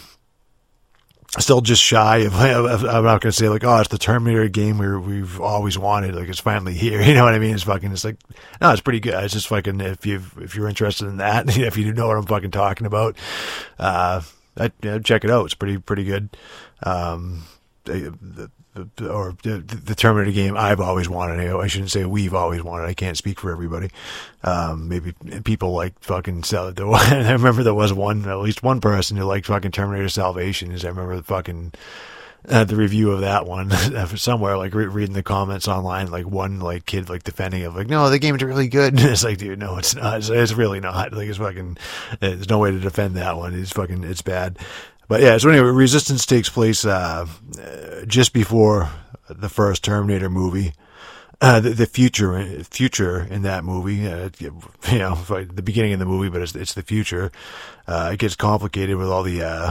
Still just shy of, of I'm not going to say like, oh, it's the Terminator game we we've always wanted. Like, it's finally here. You know what I mean? It's fucking, it's like, no, it's pretty good. It's just fucking, if you if you're interested in that, if you know what I'm fucking talking about, uh, I, yeah, check it out. It's pretty, pretty good. Um, the, the, the, or the, the Terminator game I've always wanted. I shouldn't say we've always wanted. I can't speak for everybody. Um, maybe people like fucking sell it. I remember there was one, at least one person who liked fucking Terminator Salvation. Is I remember the fucking, uh, the review of that one somewhere, like re- reading the comments online, like one like kid like defending it, like, no, the game's really good. And it's like, dude, no, it's not. It's, it's really not. Like, it's fucking, there's no way to defend that one. It's fucking, it's bad. But yeah, so anyway, Resistance takes place uh, just before the first Terminator movie. Uh, the, the future, future in that movie, uh, you know, the beginning of the movie, but it's, it's the future. Uh, it gets complicated with all the uh,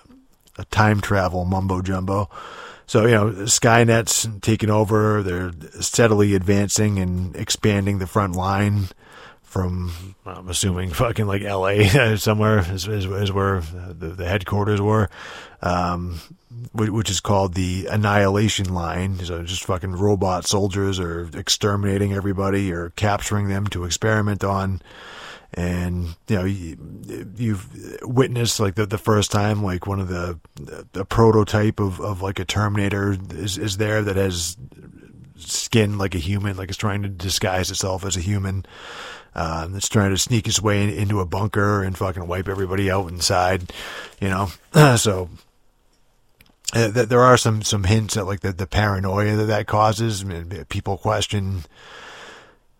time travel mumbo jumbo. So, you know, Skynet's taking over. They're steadily advancing and expanding the front line. From, I'm assuming, fucking like L A somewhere is, is, is where the, the headquarters were, um, which is called the Annihilation Line. So just fucking robot soldiers are exterminating everybody or capturing them to experiment on. And, you know, you, you've witnessed like the, the first time, like one of the, the, the prototype of, of like a Terminator is, is there that has skin like a human, like it's trying to disguise itself as a human. Um, it's trying to sneak its way in, into a bunker and fucking wipe everybody out inside, you know. So uh, th- there are some, some hints at like the, the paranoia that that causes. I mean, people question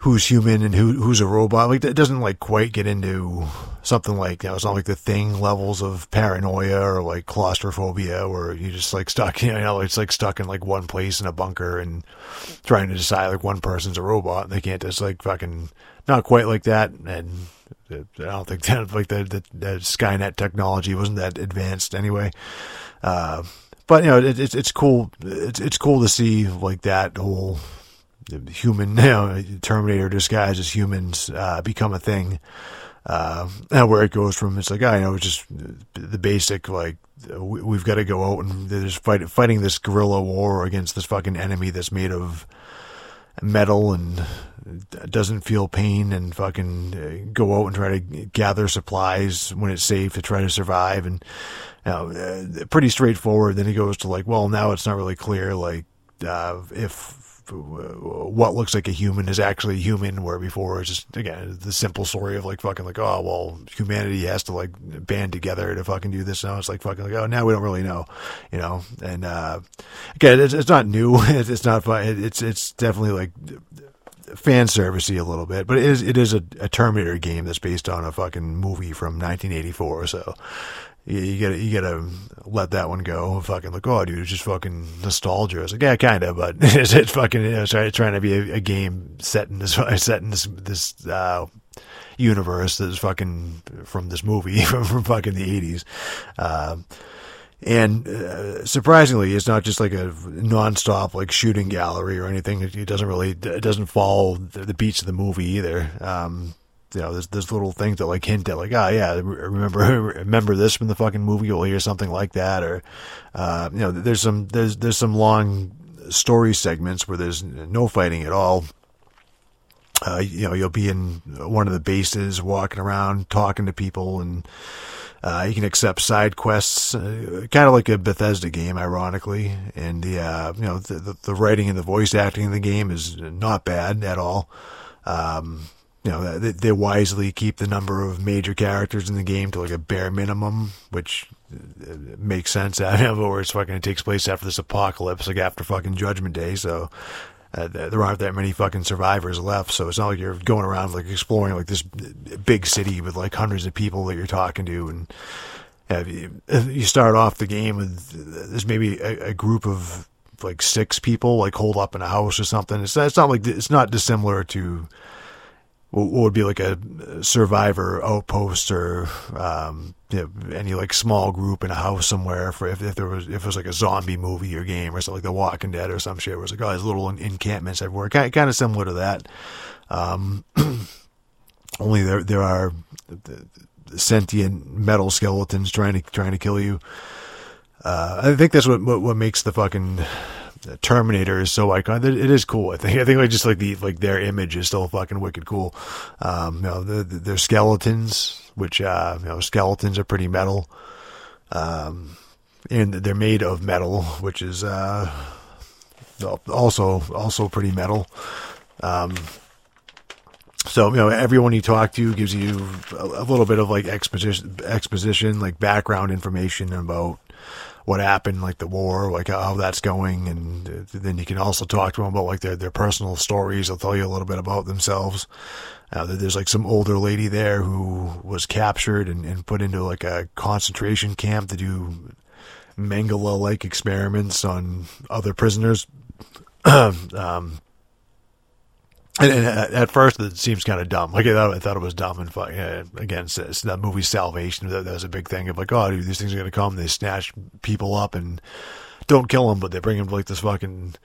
who's human and who who's a robot. Like, it doesn't like quite get into something like, you know, it's not like The Thing levels of paranoia or like claustrophobia where you just like stuck, you know, it's like stuck in like one place in a bunker and trying to decide like one person's a robot and they can't just like fucking, not quite like that. And I don't think that like the, the, the Skynet technology wasn't that advanced anyway. Uh, but you know, it, it's, it's cool. It's, it's cool to see like that whole human, you know, Terminator disguised as humans, uh, become a thing. Uh, and where it goes from, it's like, I oh, know, it's just the basic, like, we, we've got to go out and there's fight, fighting this guerrilla war against this fucking enemy that's made of metal and doesn't feel pain, and fucking go out and try to gather supplies when it's safe to try to survive. And, you know, uh, pretty straightforward. Then he goes to like, well, now it's not really clear, like, uh, if, what looks like a human is actually a human, where before it's just, again, the simple story of like fucking like, oh, well, humanity has to like band together to fucking do this. Now it's like fucking like, oh, now we don't really know, you know. And uh again, it's, it's not new. It's not fun. It's it's definitely like fan servicey a little bit, but it is it is a, a Terminator game that's based on a fucking movie from nineteen eighty-four. So You, you gotta, you gotta let that one go. Fucking like, oh, dude, it's just fucking nostalgia. I was like, yeah, kinda, but it's, it's fucking, you know, trying, trying to be a, a game set in this, set in this, this, uh, universe that's fucking from this movie from, from fucking the eighties. Um, and, uh, surprisingly, it's not just like a non-stop, like, shooting gallery or anything. It, it doesn't really, it doesn't follow the, the beats of the movie either. Um, You know, there's, there's little things that like hint at like, ah, oh, yeah, remember, remember this from the fucking movie, you'll hear something like that. Or, uh, you know, there's some, there's, there's some long story segments where there's no fighting at all. Uh, you know, you'll be in one of the bases walking around, talking to people, and, uh, you can accept side quests, uh, kind of like a Bethesda game, ironically. And the, uh, you know, the, the, the writing and the voice acting in the game is not bad at all. Um, You know, they, they wisely keep the number of major characters in the game to like a bare minimum, which makes sense. I know, where it's fucking, it takes place after this apocalypse, like after fucking Judgment Day. So uh, there aren't that many fucking survivors left. So it's not like you're going around like exploring like this big city with like hundreds of people that you're talking to. And uh, you, you start off the game with there's maybe a, a group of like six people like holed up in a house or something. It's, it's not like, it's not dissimilar to what would be like a survivor outpost or, um, you know, any like small group in a house somewhere for if, if there was, if it was like a zombie movie or game or something like The Walking Dead or some shit where it's like, oh, there's little encampments everywhere. Kind of, kind of similar to that. Um, only there, there are sentient metal skeletons trying to, trying to kill you. Uh, I think that's what, what, what makes the fucking Terminator is so iconic. It is cool. I think. I think like just like the like their image is still fucking wicked cool. Um, you know, the, the, they're skeletons, which uh, you know, skeletons are pretty metal. Um, and they're made of metal, which is uh, also also pretty metal. Um, so you know, everyone you talk to gives you a, a little bit of like exposition, exposition, like background information about what happened, like the war, like how that's going, and then you can also talk to them about like their, their personal stories. They'll tell you a little bit about themselves. Uh, there's like some older lady there who was captured and, and put into like a concentration camp to do Mengele-like experiments on other prisoners. um, And, and at first, it seems kind of dumb. Like I thought, I thought it was dumb. And uh, again, it's, it's that movie Salvation. That, that was a big thing of like, oh, dude, these things are going to come. They snatch people up and don't kill them, but they bring them to like this fucking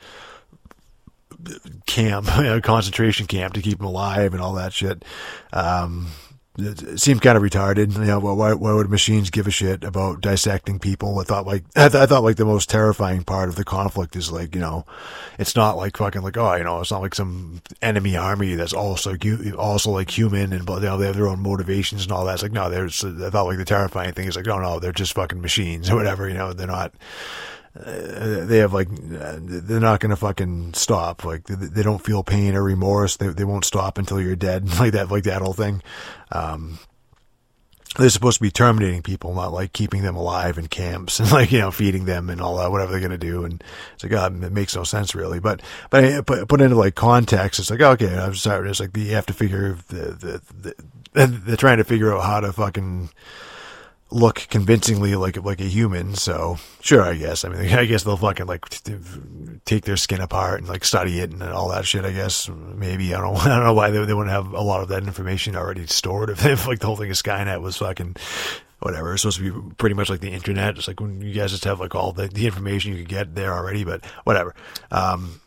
camp, you know, concentration camp to keep them alive and all that shit. Um, it, it seemed kind of retarded. You know, why, why would machines give a shit about dissecting people? I thought like, I, th- I thought like the most terrifying part of the conflict is like, you know, it's not like fucking like, oh, you know, it's not like some enemy army that's also also like human and, you know, they have their own motivations and all that. It's like, no, there's, I thought like the terrifying thing is like, oh no, they're just fucking machines or whatever, you know, they're not, uh, they have like, uh, they're not going to fucking stop. Like they, they don't feel pain or remorse. They they won't stop until you're dead. Like that, like that whole thing. Um, they're supposed to be terminating people, not like keeping them alive in camps and like, you know, feeding them and all that, whatever they're going to do. And it's like, God, it makes no sense really. But, but I put, put into like context, it's like, okay, I'm sorry. It's like, you have to figure the, the, the, they're trying to figure out how to fucking look convincingly like, like a human. So sure, I guess. I mean, I guess they'll fucking like t- take their skin apart and like study it and all that shit, I guess. Maybe. I don't know. I don't know why they, they wouldn't have a lot of that information already stored if, if like the whole thing of Skynet was fucking whatever. It's supposed to be pretty much like the internet. It's like when you guys just have like all the, the information you could get there already, but whatever. Um,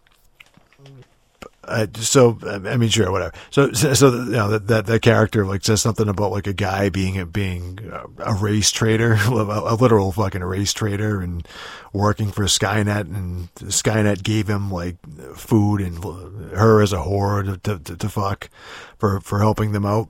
Uh, so I mean, sure, whatever. So, so, so you know that, that that character like says something about like a guy being a, being a race trader, a, a literal fucking race trader, and working for Skynet, and Skynet gave him like food and her as a whore to to, to fuck for for helping them out.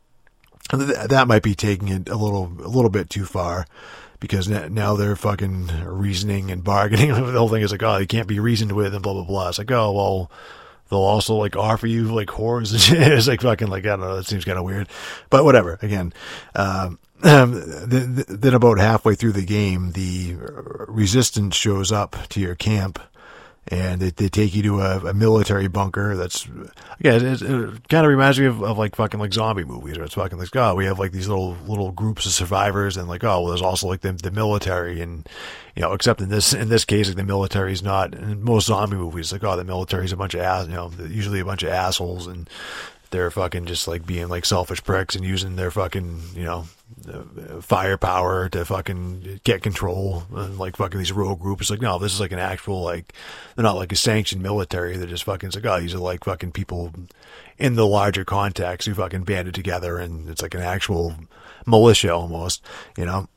That might be taking it a little a little bit too far. Because now they're fucking reasoning and bargaining. The whole thing is like, oh, you can't be reasoned with, and blah blah blah. It's like, oh well. They'll also like offer you like whores and shit. It's like fucking like, I don't know, that seems kind of weird, but whatever. Again, um, then, then about halfway through the game, the resistance shows up to your camp and they, they take you to a, a military bunker. That's, again, it, it kind of reminds me of, of like fucking like zombie movies where it's fucking like, oh, we have like these little, little groups of survivors and like, oh, well, there's also like the, the military and, you know, except in this, in this case, like the military is not, in most zombie movies, like, oh, the military is a bunch of ass, you know, usually a bunch of assholes and they're fucking just like being like selfish pricks and using their fucking, you know, uh, firepower to fucking get control and like fucking these rogue groups. It's like, no, this is like an actual, like, they're not like a sanctioned military. They're just fucking, it's like, oh, these are like fucking people in the larger context who fucking banded together and it's like an actual militia almost, you know?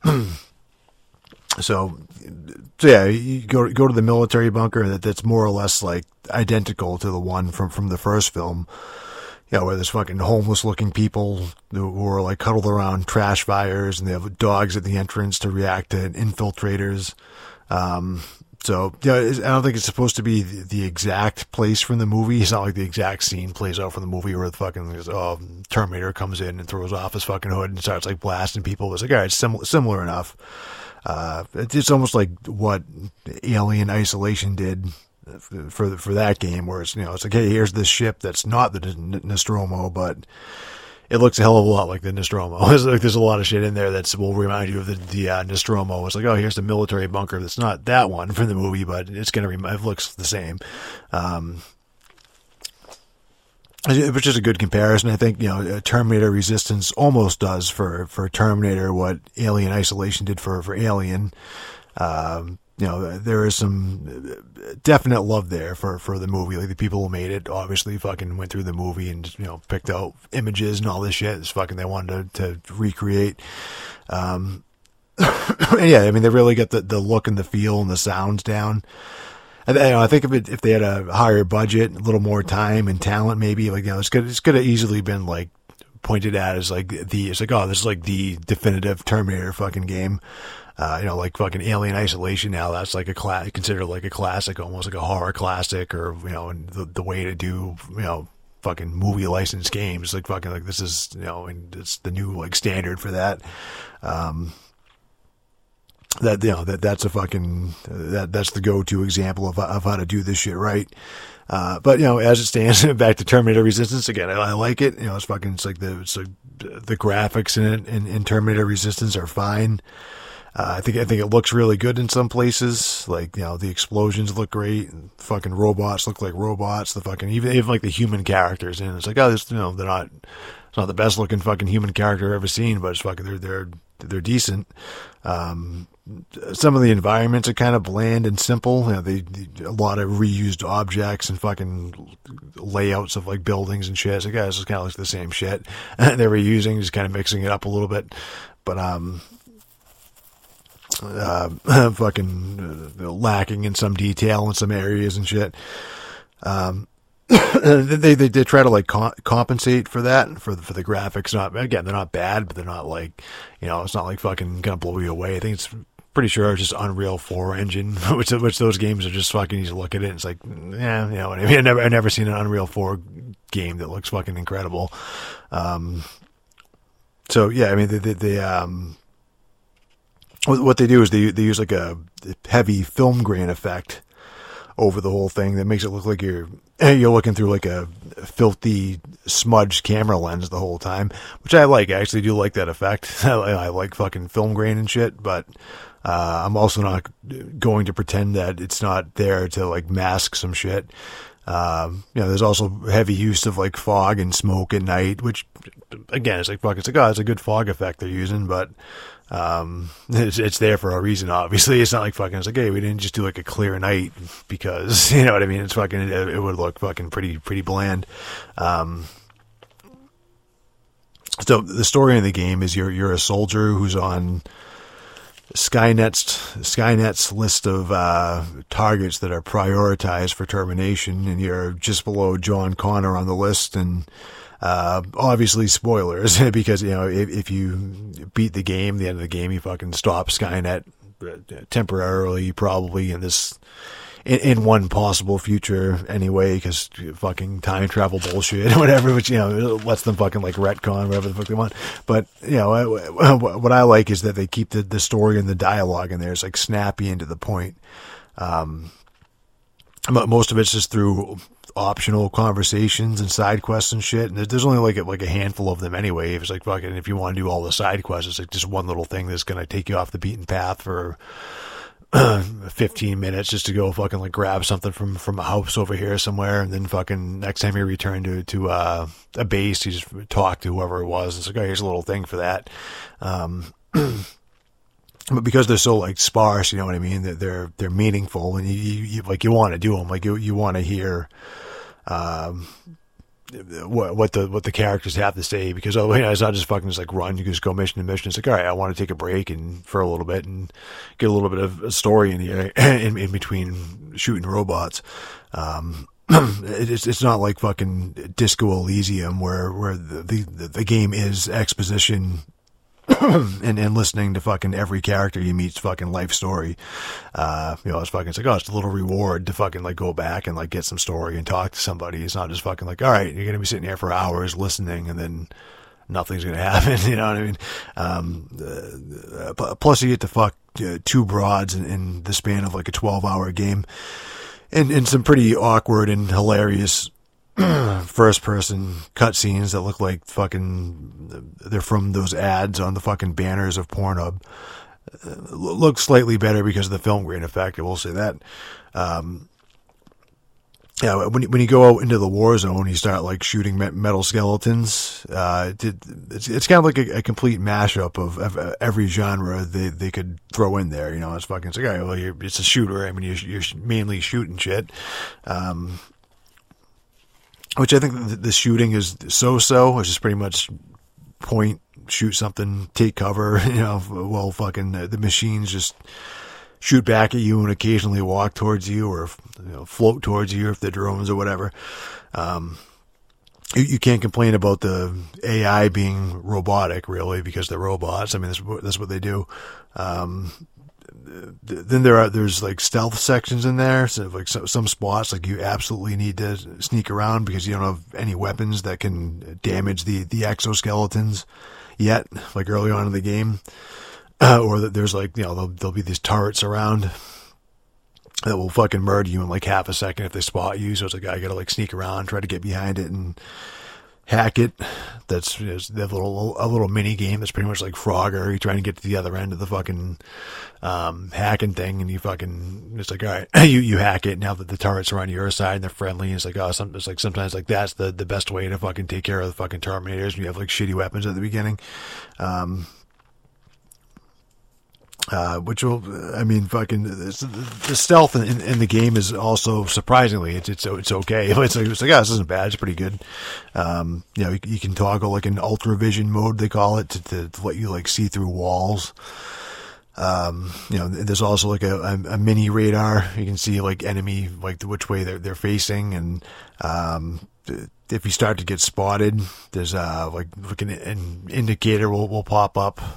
So, so yeah, you go go to the military bunker that that's more or less like identical to the one from, from the first film. You know, where there's fucking homeless looking people who are like cuddled around trash fires and they have dogs at the entrance to react to infiltrators. Um, so, yeah, I don't think it's supposed to be the, the exact place from the movie. It's not like the exact scene plays out from the movie where the fucking oh, Terminator comes in and throws off his fucking hood and starts like blasting people. It's like, all right, it's sim- similar enough. Uh, it's almost like what Alien Isolation did for for that game, where it's, you know, it's like, hey, here's this ship that's not the Nostromo, but it looks a hell of a lot like the Nostromo. There's like there's a lot of shit in there that will remind you of the, the uh, Nostromo. It's like, oh, here's the military bunker that's not that one from the movie, but it's gonna rem- it looks the same. Um, which is a good comparison. I think, you know, Terminator Resistance almost does for, for Terminator what Alien Isolation did for, for Alien. Um, you know, there is some definite love there for, for the movie. Like the people who made it obviously fucking went through the movie and, you know, picked out images and all this shit. It's fucking, they wanted to, to recreate. Um, yeah, I mean, they really got the, the look and the feel and the sounds down. I, you know, I think if it, if they had a higher budget, a little more time and talent, maybe, like, you know, it's could it's could have easily been like pointed at as like the it's like, oh, this is like the definitive Terminator fucking game. Uh, you know, like fucking Alien Isolation now, that's like a class, considered like a classic, almost like a horror classic, or, you know, and the the way to do, you know, fucking movie licensed games, like fucking like this is, you know, and it's the new like standard for that. Um, That, you know, that, that's a fucking, that, that's the go-to example of, of how to do this shit right. Uh, but, you know, as it stands, back to Terminator Resistance, again, I, I like it. You know, it's fucking, it's like the, it's like the graphics in it, in, in Terminator Resistance are fine. Uh, I think, I think it looks really good in some places. Like, you know, the explosions look great. And fucking robots look like robots. The fucking, even, even like the human characters. And it's like, oh, this, you know, they're not, it's not the best looking fucking human character I've ever seen, but it's fucking, they're, they're, they're decent. Um, some of the environments are kind of bland and simple. You know, they, they a lot of reused objects and fucking layouts of like buildings and shit. It's like, guys, it's kind of like the same shit they were using, just kind of mixing it up a little bit. But, um, uh, fucking uh, lacking in some detail in some areas and shit. Um, they, they they try to like co- compensate for that for the, for the graphics. Not again, they're not bad, but they're not like, you know, it's not like fucking gonna blow you away. I think it's pretty sure it's just Unreal four engine, which which those games are just fucking. You just look at it, and it's like, yeah, you know what I mean. I never I never seen an Unreal four game that looks fucking incredible. Um, so yeah, I mean, they, they, they um, what they do is they they use like a heavy film grain effect over the whole thing that makes it look like you're you're looking through like a filthy smudged camera lens the whole time, which I like. I actually do like that effect. I, I like fucking film grain and shit, but uh, I'm also not going to pretend that it's not there to like mask some shit. Um, you know, there's also heavy use of like fog and smoke at night, which again, it's like fuck, it's like, oh, it's a good fog effect they're using, but um, it's, it's there for a reason, obviously. It's not like fucking, it's like, hey, we didn't just do like a clear night because, you know what I mean? It's fucking, it, it would look fucking pretty, pretty bland. Um, so the story in the game is you're, you're a soldier who's on Skynet's Skynet's list of uh, targets that are prioritized for termination, and you're just below John Connor on the list. And uh, obviously, spoilers because you know if, if you beat the game, the end of the game, you fucking stop Skynet temporarily, probably in this in, in one possible future anyway, because fucking time travel bullshit or whatever, which, you know, lets them fucking like retcon whatever the fuck they want. But, you know, what I like is that they keep the, the story and the dialogue in there. It's like snappy and to the point. Um, most of it's just through optional conversations and side quests and shit. And there's only like a, like a handful of them anyway. If it's like fucking, if you want to do all the side quests, it's like just one little thing that's going to take you off the beaten path for fifteen minutes just to go fucking like grab something from, from a house over here somewhere. And then fucking next time you return to, to, uh, a base, you just talk to whoever it was. It's like, oh, here's a little thing for that. Um, but because they're so like sparse, you know what I mean? They're, they're, they're meaningful, and you, you, you like, you want to do them. Like you, you want to hear, um, what, what the, what the characters have to say, because oh, you know, it's not just fucking just like run. You can just go mission to mission. It's like, all right, I want to take a break and for a little bit and get a little bit of a story in here in, in between shooting robots. Um, it's, it's not like fucking Disco Elysium where, where the, the, the game is exposition and, and listening to fucking every character you meet's fucking life story. Uh, you know, it's fucking, it's like, oh, it's a little reward to fucking like go back and like get some story and talk to somebody. It's not just fucking like, all right, you're going to be sitting here for hours listening and then nothing's going to happen. You know what I mean? Um, uh, plus you get to fuck uh, two broads in, in the span of like a twelve hour game, and, and some pretty awkward and hilarious first person cutscenes that look like fucking they're from those ads on the fucking banners of Pornhub. Uh, look slightly better because of the film grain effect, I will say that. Um, yeah, when when you go out into the war zone, you start like shooting metal skeletons. Uh, it's it's kind of like a, a complete mashup of, of every genre they they could throw in there. You know, it's fucking it's like, okay, well, you're, it's a shooter. I mean, you're, you're mainly shooting shit. Um, Which I think the, the shooting is so-so. It's just pretty much point, shoot something, take cover, you know, while fucking the, the machines just shoot back at you and occasionally walk towards you or, you know, float towards you if they're drones or whatever. Um, you, you can't complain about the A I being robotic, really, because they're robots. I mean, that's, that's what they do. Um, Then there are, there's like stealth sections in there. So like some, some spots, like you absolutely need to sneak around because you don't have any weapons that can damage the, the exoskeletons yet, like early on in the game. Uh, or that there's like, you know, there'll, there'll be these turrets around that will fucking murder you in like half a second if they spot you. So it's like, I gotta like sneak around, try to get behind it and hack it. That's, you know, they have a little, a little mini game that's pretty much like Frogger. You're trying to get to the other end of the fucking, um, hacking thing, and you fucking, it's like, all right, you, you hack it now that the turrets are on your side and they're friendly. And it's like, oh, some, it's like sometimes like that's the, the best way to fucking take care of the fucking Terminators when you have like shitty weapons at the beginning. Um, Uh, which will, I mean, fucking, the stealth in, in the game is also surprisingly, it's, it's, it's okay. It's like, it's like, oh, this isn't bad. It's pretty good. Um, you know, you, you can toggle like an ultra vision mode, they call it, to, to, to let you like see through walls. Um, you know, there's also like a, a, a mini radar. You can see like enemy, like which way they're, they're facing. And, um, if you start to get spotted, there's, uh, like, like an, an indicator will, will pop up.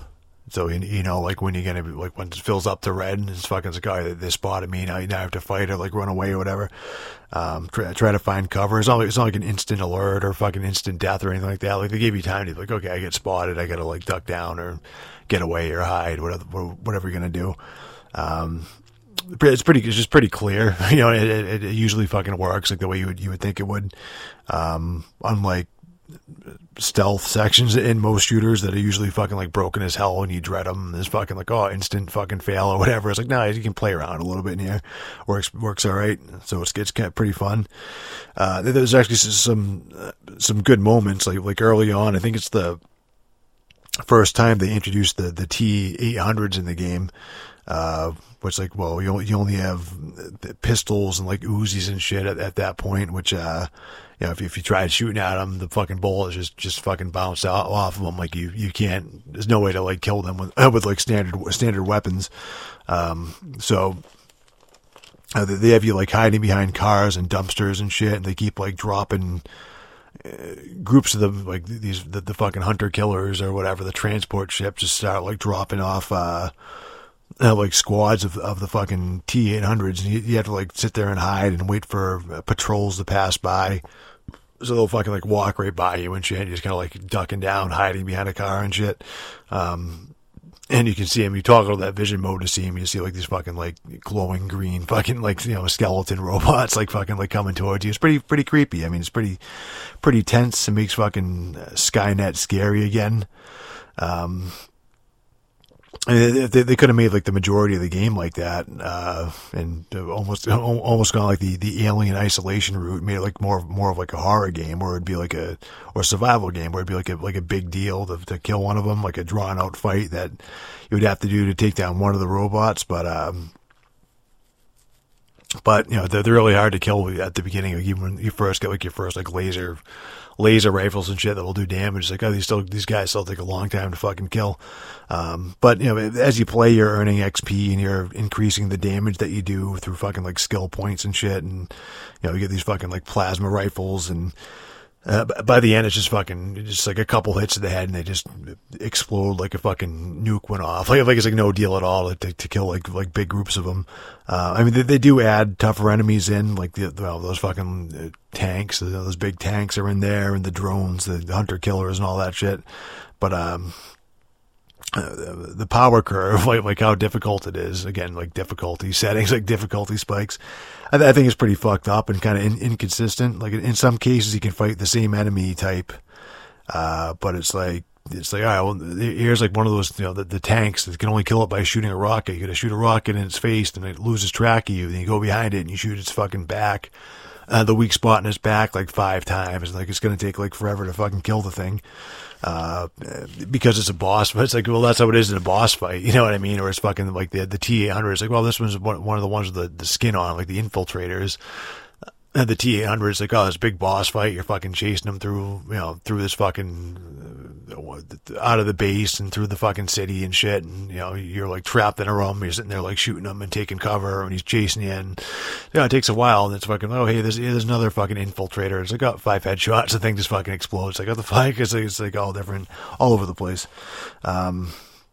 So, you, you know, like when you're going to be, like when it fills up to red and it's fucking like, oh, they spotted me, now you now have to fight or like run away or whatever. Um, try, try to find cover. It's not like, it's not like an instant alert or fucking instant death or anything like that. Like they give you time to be like, okay, I get spotted, I got to like duck down or get away or hide, whatever, whatever you're going to do. Um, it's pretty, it's just pretty clear. You know, it, it, it usually fucking works like the way you would, you would think it would. Um, unlike stealth sections in most shooters that are usually fucking like broken as hell and you dread them. There's fucking like, oh, instant fucking fail or whatever. It's like, no, nah, you can play around a little bit in here. Works, works all right. So it's, it's kind of pretty fun. Uh, there's actually some, uh, some good moments like, like early on. I think it's the first time they introduced the, the T eight hundreds in the game. Uh, which like, well, you you only have pistols and like Uzis and shit at, at that point, which, uh, you know, if you, if you try shooting at them, the fucking bullets just, just fucking bounce out off of them. Like you, you can't, there's no way to like kill them with, with like standard, standard weapons. Um, so, uh, they have you like hiding behind cars and dumpsters and shit, and they keep like dropping, uh, groups of them, like these, the, the fucking hunter killers or whatever, the transport ships just start like dropping off, uh, Uh, like squads of of the fucking T eight hundreds, and you, you have to like sit there and hide and wait for uh, patrols to pass by. So they'll fucking like walk right by you and shit. And you're just kind of like ducking down, hiding behind a car and shit. Um, and you can see him. You toggle that vision mode to see him. You see like these fucking like glowing green fucking like, you know, skeleton robots like fucking like coming towards you. It's pretty pretty creepy. I mean, it's pretty pretty tense. It makes fucking Skynet scary again. Um. They, they could have made like the majority of the game like that, uh, and almost almost gone like the, the Alien Isolation route, made it like more more of like a horror game, where it'd be like a or a survival game, where it'd be like a like a big deal to to kill one of them, like a drawn out fight that you would have to do to take down one of the robots. But um, but you know they're, they're really hard to kill at the beginning, like even when you first get like your first like laser. laser rifles and shit that will do damage. It's like, oh, these still, these guys still take a long time to fucking kill. Um, but you know, as you play, you're earning X P and you're increasing the damage that you do through fucking like skill points and shit. And, you know, you get these fucking like plasma rifles and, uh, by the end, it's just fucking, just like a couple hits to the head and they just explode like a fucking nuke went off. Like, like it's like no deal at all to, to kill like, like big groups of them. Uh, I mean, they, they do add tougher enemies in, like the, well, those fucking uh, tanks, those big tanks are in there and the drones, the, the hunter killers and all that shit. But, um, Uh, the power curve, like like how difficult it is. Again, like difficulty settings, like difficulty spikes. I, th- I think it's pretty fucked up and kind of in- inconsistent. Like in some cases, you can fight the same enemy type, uh, but it's like it's like, all right, well, here's like one of those, you know, the, the tanks that can only kill it by shooting a rocket. You got to shoot a rocket in its face, and it loses track of you. Then you go behind it and you shoot its fucking back, uh, the weak spot in its back, like five times. Like it's gonna take like forever to fucking kill the thing. Uh, because it's a boss, but it's like, well, that's how it is in a boss fight, you know what I mean? Or it's fucking like the, the T eight hundred, it's like, well, this one's one, one of the ones with the, the skin on, like the infiltrators. And the T eight hundred is like, oh, this big boss fight, you're fucking chasing them through, you know, through this fucking, uh, out of the base and through the fucking city and shit, and, you know, you're like trapped in a room, you're sitting there like shooting them and taking cover, and he's chasing you, and, you know, it takes a while, and it's fucking, oh, hey, there's, there's another fucking infiltrator, it's like, oh, five headshots, the thing just fucking explodes, like, oh, the fuck, it's like, it's like all different, all over the place. Um,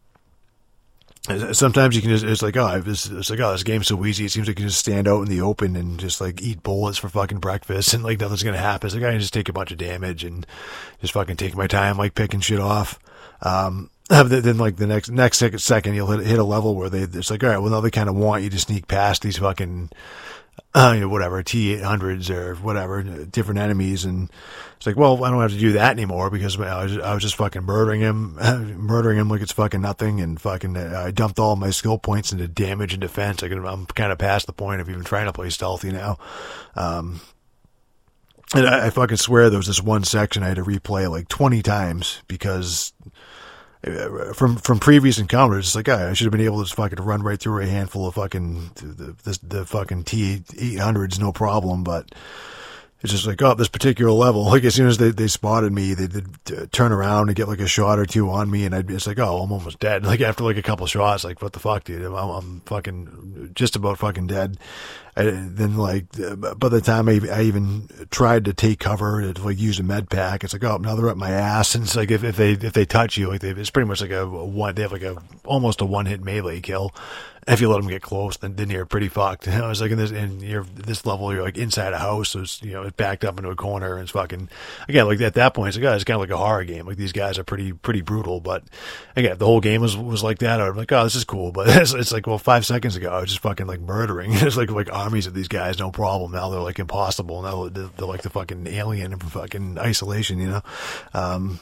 Sometimes you can just, it's like, oh, it's, it's like, oh, this game's so easy. It seems like you can just stand out in the open and just like eat bullets for fucking breakfast and like nothing's going to happen. It's like, I can just take a bunch of damage and just fucking take my time, like picking shit off. Um, then like the next, next second you'll hit, hit a level where they, it's like, all right, well, now they kind of want you to sneak past these fucking, uh, you know, whatever, T eight hundreds or whatever, different enemies. And it's like, well, I don't have to do that anymore because I was, I was just fucking murdering him, murdering him like it's fucking nothing. And fucking, uh, I dumped all my skill points into damage and defense. Like, I'm kind of past the point of even trying to play stealthy now. Um, and I, I fucking swear there was this one section I had to replay like twenty times because from from previous encounters, it's like, oh, I should have been able to just fucking run right through a handful of fucking the the, the fucking T eight hundreds, no problem. But it's just like, oh, this particular level, like as soon as they, they spotted me, they would turn around and get like a shot or two on me, and I'd be it's like, oh, I'm almost dead. Like after like a couple shots, like what the fuck, dude? I'm, I'm fucking just about fucking dead. I, then like by the time I, I even tried to take cover to like use a med pack, it's like, oh, now they're up my ass. And it's like if, if they if they touch you, like they, it's pretty much like a one. They have like a almost a one hit melee kill. If you let them get close, then, then you're pretty fucked. You know, it's like in this in you're this level, you're like inside a house, so it's, you know, it's backed up into a corner, and it's fucking again like at that point, it's like, oh, it's kind of like a horror game. Like these guys are pretty pretty brutal, but again, if the whole game was was like that, I'm like, oh, this is cool. But it's, it's like, well, five seconds ago, I was just fucking like murdering. It's like like armies of these guys, no problem. Now they're like impossible. Now they're, they're like the fucking alien in fucking isolation, you know. Um,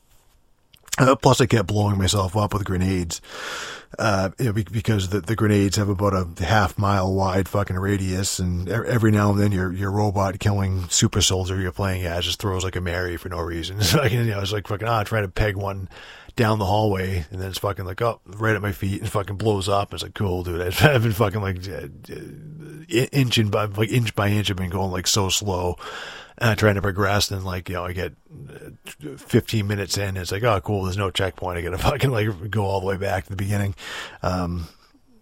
uh, plus, I kept blowing myself up with grenades. Uh, you know, because the, the grenades have about a half mile wide fucking radius, and every now and then your your robot killing super soldier you're playing as just throws like a Mary for no reason. So I, you know, it's like fucking ah, trying to peg one down the hallway, and then it's fucking like oh, right at my feet, and fucking blows up. It's like cool, dude. I've, I've been fucking like inching by like inch by inch. I've been going like so slow. Uh, trying to progress, and like, you know, I get fifteen minutes in, it's like, oh, cool, there's no checkpoint. I gotta fucking like go all the way back to the beginning. Um,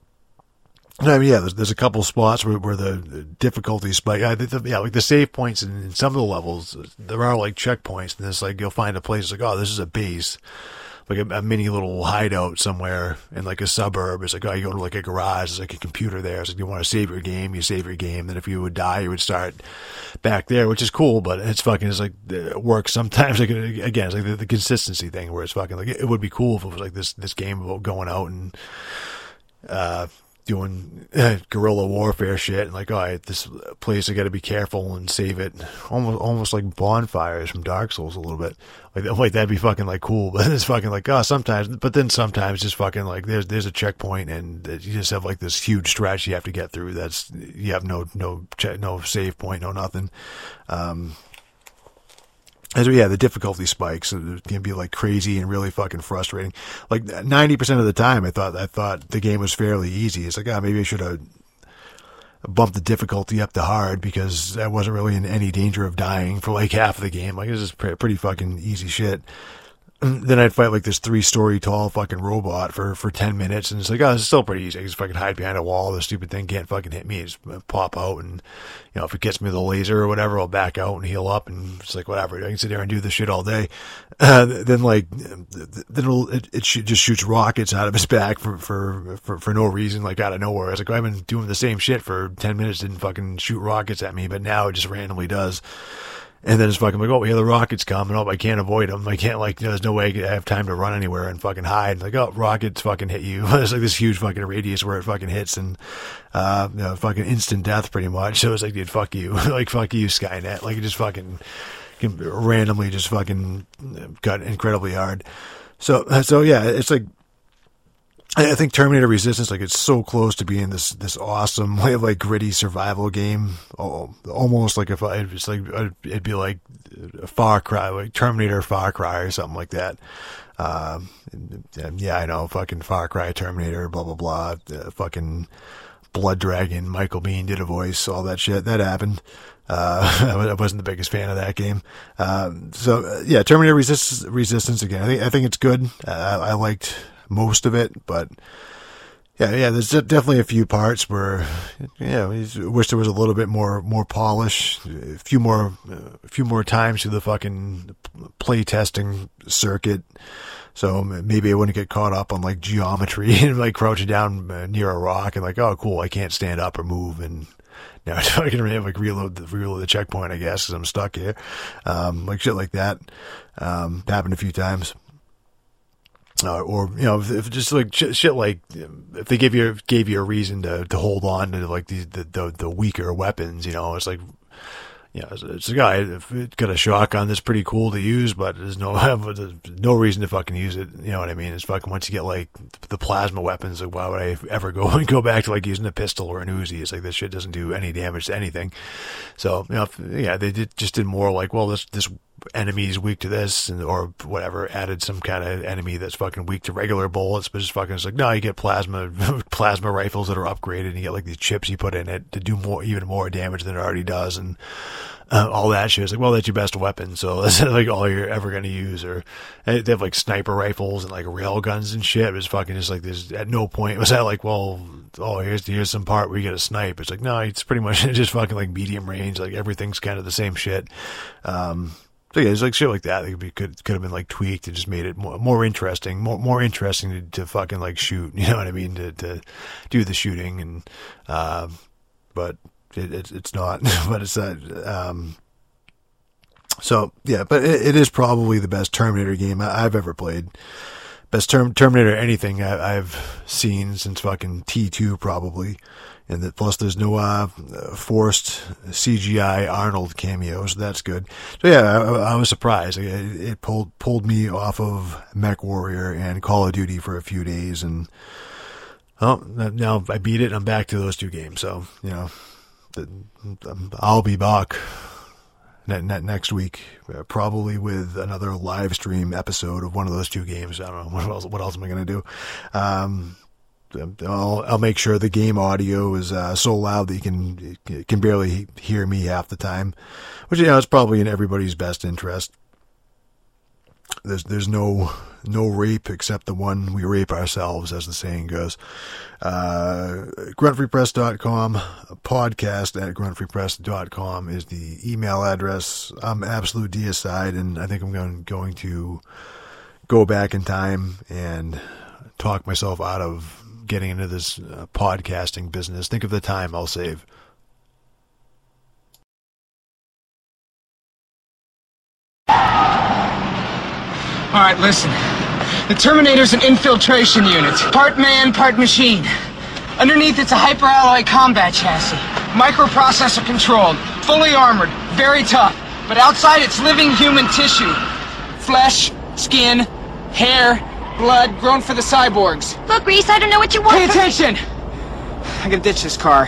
I mean, yeah, there's, there's a couple spots where, where the, the difficulty spike. Yeah, the, yeah, like the save points in, in some of the levels, there are like checkpoints, and it's like you'll find a place like, oh, this is a base. Like a, a mini little hideout somewhere in like a suburb. It's like, oh, you go to like a garage, there's like a computer there. It's like, you want to save your game, you save your game. Then if you would die, you would start back there, which is cool, but it's fucking, it's like, it works sometimes. Like, again, it's like the, the consistency thing where it's fucking like, it would be cool if it was like this, this game about going out and, uh, doing uh, guerrilla warfare shit, and like, all right, this place I got to be careful and save it. Almost, almost like bonfires from Dark Souls a little bit. Like, like that'd be fucking like cool, but it's fucking like, oh, sometimes, but then sometimes just fucking like there's there's a checkpoint, and you just have like this huge stretch you have to get through. That's you have no no no save point, no nothing. Um, And so, yeah, the difficulty spikes. It can be like crazy and really fucking frustrating. Like ninety percent of the time, I thought I thought the game was fairly easy. It's like, ah, oh, maybe I should have bumped the difficulty up to hard because I wasn't really in any danger of dying for like half of the game. Like, this is pretty fucking easy shit. And then I'd fight like this three story tall fucking robot for, for ten minutes, and it's like, oh, it's still pretty easy. I just fucking hide behind a wall. The stupid thing can't fucking hit me. Just pop out, and, you know, if it gets me with a laser or whatever, I'll back out and heal up, and it's like, whatever. I can sit there and do this shit all day. Uh, then like, then it'll, it, it just shoots rockets out of his back for, for, for, for no reason, like out of nowhere. I was like, I've been doing the same shit for ten minutes, didn't fucking shoot rockets at me, but now it just randomly does. And then it's fucking like, oh, yeah, the rockets come, and oh, I can't avoid them. I can't, like, you know, there's no way I have time to run anywhere and fucking hide. Like, oh, rockets fucking hit you. There's like this huge fucking radius where it fucking hits, and, uh, you know, fucking instant death pretty much. So it's like, dude, fuck you. Like, fuck you, Skynet. Like, it just fucking randomly just fucking got incredibly hard. So, so yeah, it's like, I think Terminator Resistance, like, it's so close to being this this awesome, like, like gritty survival game. Oh, almost like if I, it's like it'd be like a Far Cry, like Terminator Far Cry or something like that. Um, and, and yeah, I know, fucking Far Cry, Terminator, blah blah blah. Uh, fucking Blood Dragon, Michael Biehn did a voice, all that shit that happened. Uh, I wasn't the biggest fan of that game. Um, so uh, yeah, Terminator Resist- Resistance again. I think I think it's good. Uh, I liked most of it, but yeah, yeah, there's definitely a few parts where, yeah, I wish there was a little bit more, more polish, a few more, a few more times through the fucking play testing circuit. So maybe I wouldn't get caught up on like geometry and like crouching down near a rock and like, oh, cool, I can't stand up or move, and now I can like reload the reload the checkpoint, I guess, because I'm stuck here. Um, like shit like that. Um, happened a few times. Uh, or, you know, if, if just like shit, shit like, if they give you, gave you a reason to, to hold on to like the, the, the, the weaker weapons, you know, it's like, you know, it's, it's a guy, if it got a shotgun that's pretty cool to use, but there's no, there's no reason to fucking use it. You know what I mean? It's fucking, once you get like the plasma weapons, like, why would I ever go go back to like using a pistol or an Uzi? It's like, this shit doesn't do any damage to anything. So, you know, if, yeah, they did, just did more like, well, this, this enemies weak to this and or whatever, added some kind of enemy that's fucking weak to regular bullets, but just fucking it's like, no, you get plasma plasma rifles that are upgraded and you get like these chips you put in it to do more, even more damage than it already does, and uh, all that shit. It's like, well, that's your best weapon, so that's like all you're ever going to use. Or they have like sniper rifles and like rail guns and shit. It was fucking just like this. At no point was that like, well, oh, here's here's some part where you get a snipe. It's like, no, it's pretty much just fucking like medium range. Like everything's kind of the same shit. Um, So yeah, it's like shit like that. It could be, could could have been like tweaked and just made it more more interesting, more more interesting to, to fucking like shoot. You know what I mean? To to do the shooting and, uh, but it, it it's not. But it's that. Um, so yeah, but it, it is probably the best Terminator game I've ever played. Best term, Terminator anything I, I've seen since fucking T two probably. And that plus there's no uh, forced C G I Arnold cameos. So that's good. So yeah, I, I was surprised. It, it pulled pulled me off of MechWarrior and Call of Duty for a few days, and oh, now I beat it. And I'm back to those two games. So you know, I'll be back next week, probably with another live stream episode of one of those two games. I don't know what else. What else am I gonna do? Um, I'll, I'll make sure the game audio is uh, so loud that you can you can barely hear me half the time, which, you know, is probably in everybody's best interest. There's there's no no rape except the one we rape ourselves, as the saying goes. Uh, grunt free press dot com, podcast at grunt free press dot com is the email address. I'm absolute deicide, and I think I'm going going to go back in time and talk myself out of getting into this uh, podcasting business. Think of the time I'll save. All right, listen. The Terminator's an infiltration unit. Part man, part machine. Underneath, it's a hyper-alloy combat chassis. Microprocessor controlled. Fully armored. Very tough. But outside, it's living human tissue. Flesh, skin, hair, blood, grown for the cyborgs. Look, Reese, I don't know what you want. Pay attention! I gotta ditch this car.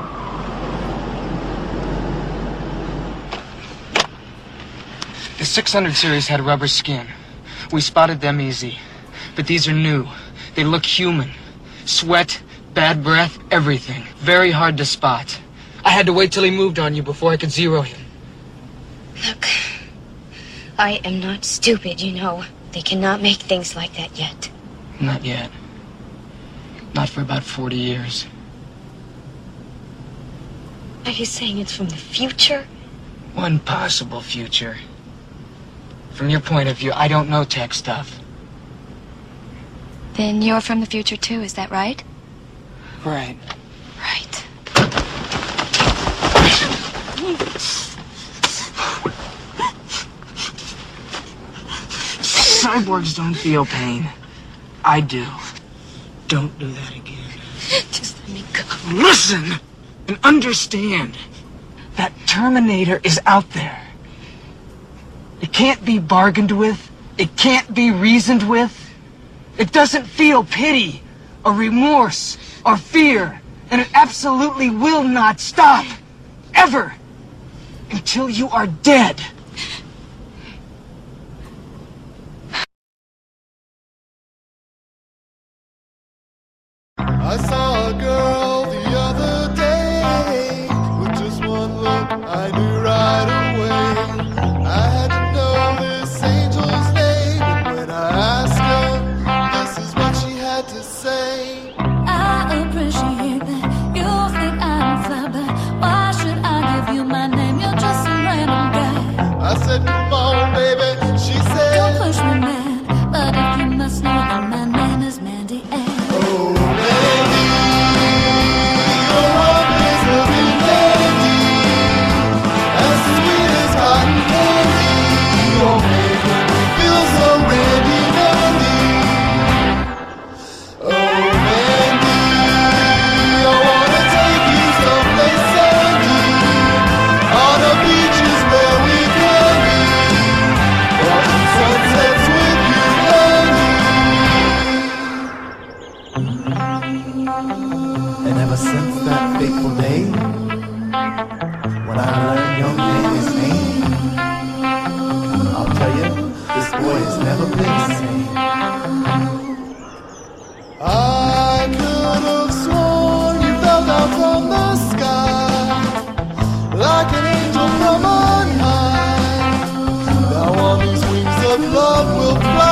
The six hundred series had rubber skin. We spotted them easy. But these are new. They look human. Sweat, bad breath, everything. Very hard to spot. I had to wait till he moved on you before I could zero him. Look, I am not stupid, you know. They cannot make things like that yet. Not yet. Not for about forty years. Are you saying it's from the future? One possible future. From your point of view, I don't know tech stuff. Then you're from the future too, is that right? Right. Right. Cyborgs don't feel pain. I do. Don't do that again. Just let me go. Listen and understand that Terminator is out there. It can't be bargained with. It can't be reasoned with. It doesn't feel pity or remorse or fear. And it absolutely will not stop. Ever. Until you are dead. I saw a girl the other day. With just one look, I knew right away. I had to know this angel's name. And when I asked her, this is what she had to say. I appreciate that you think I'm fly, but why should I give you my name? You're just some random guy. will fly.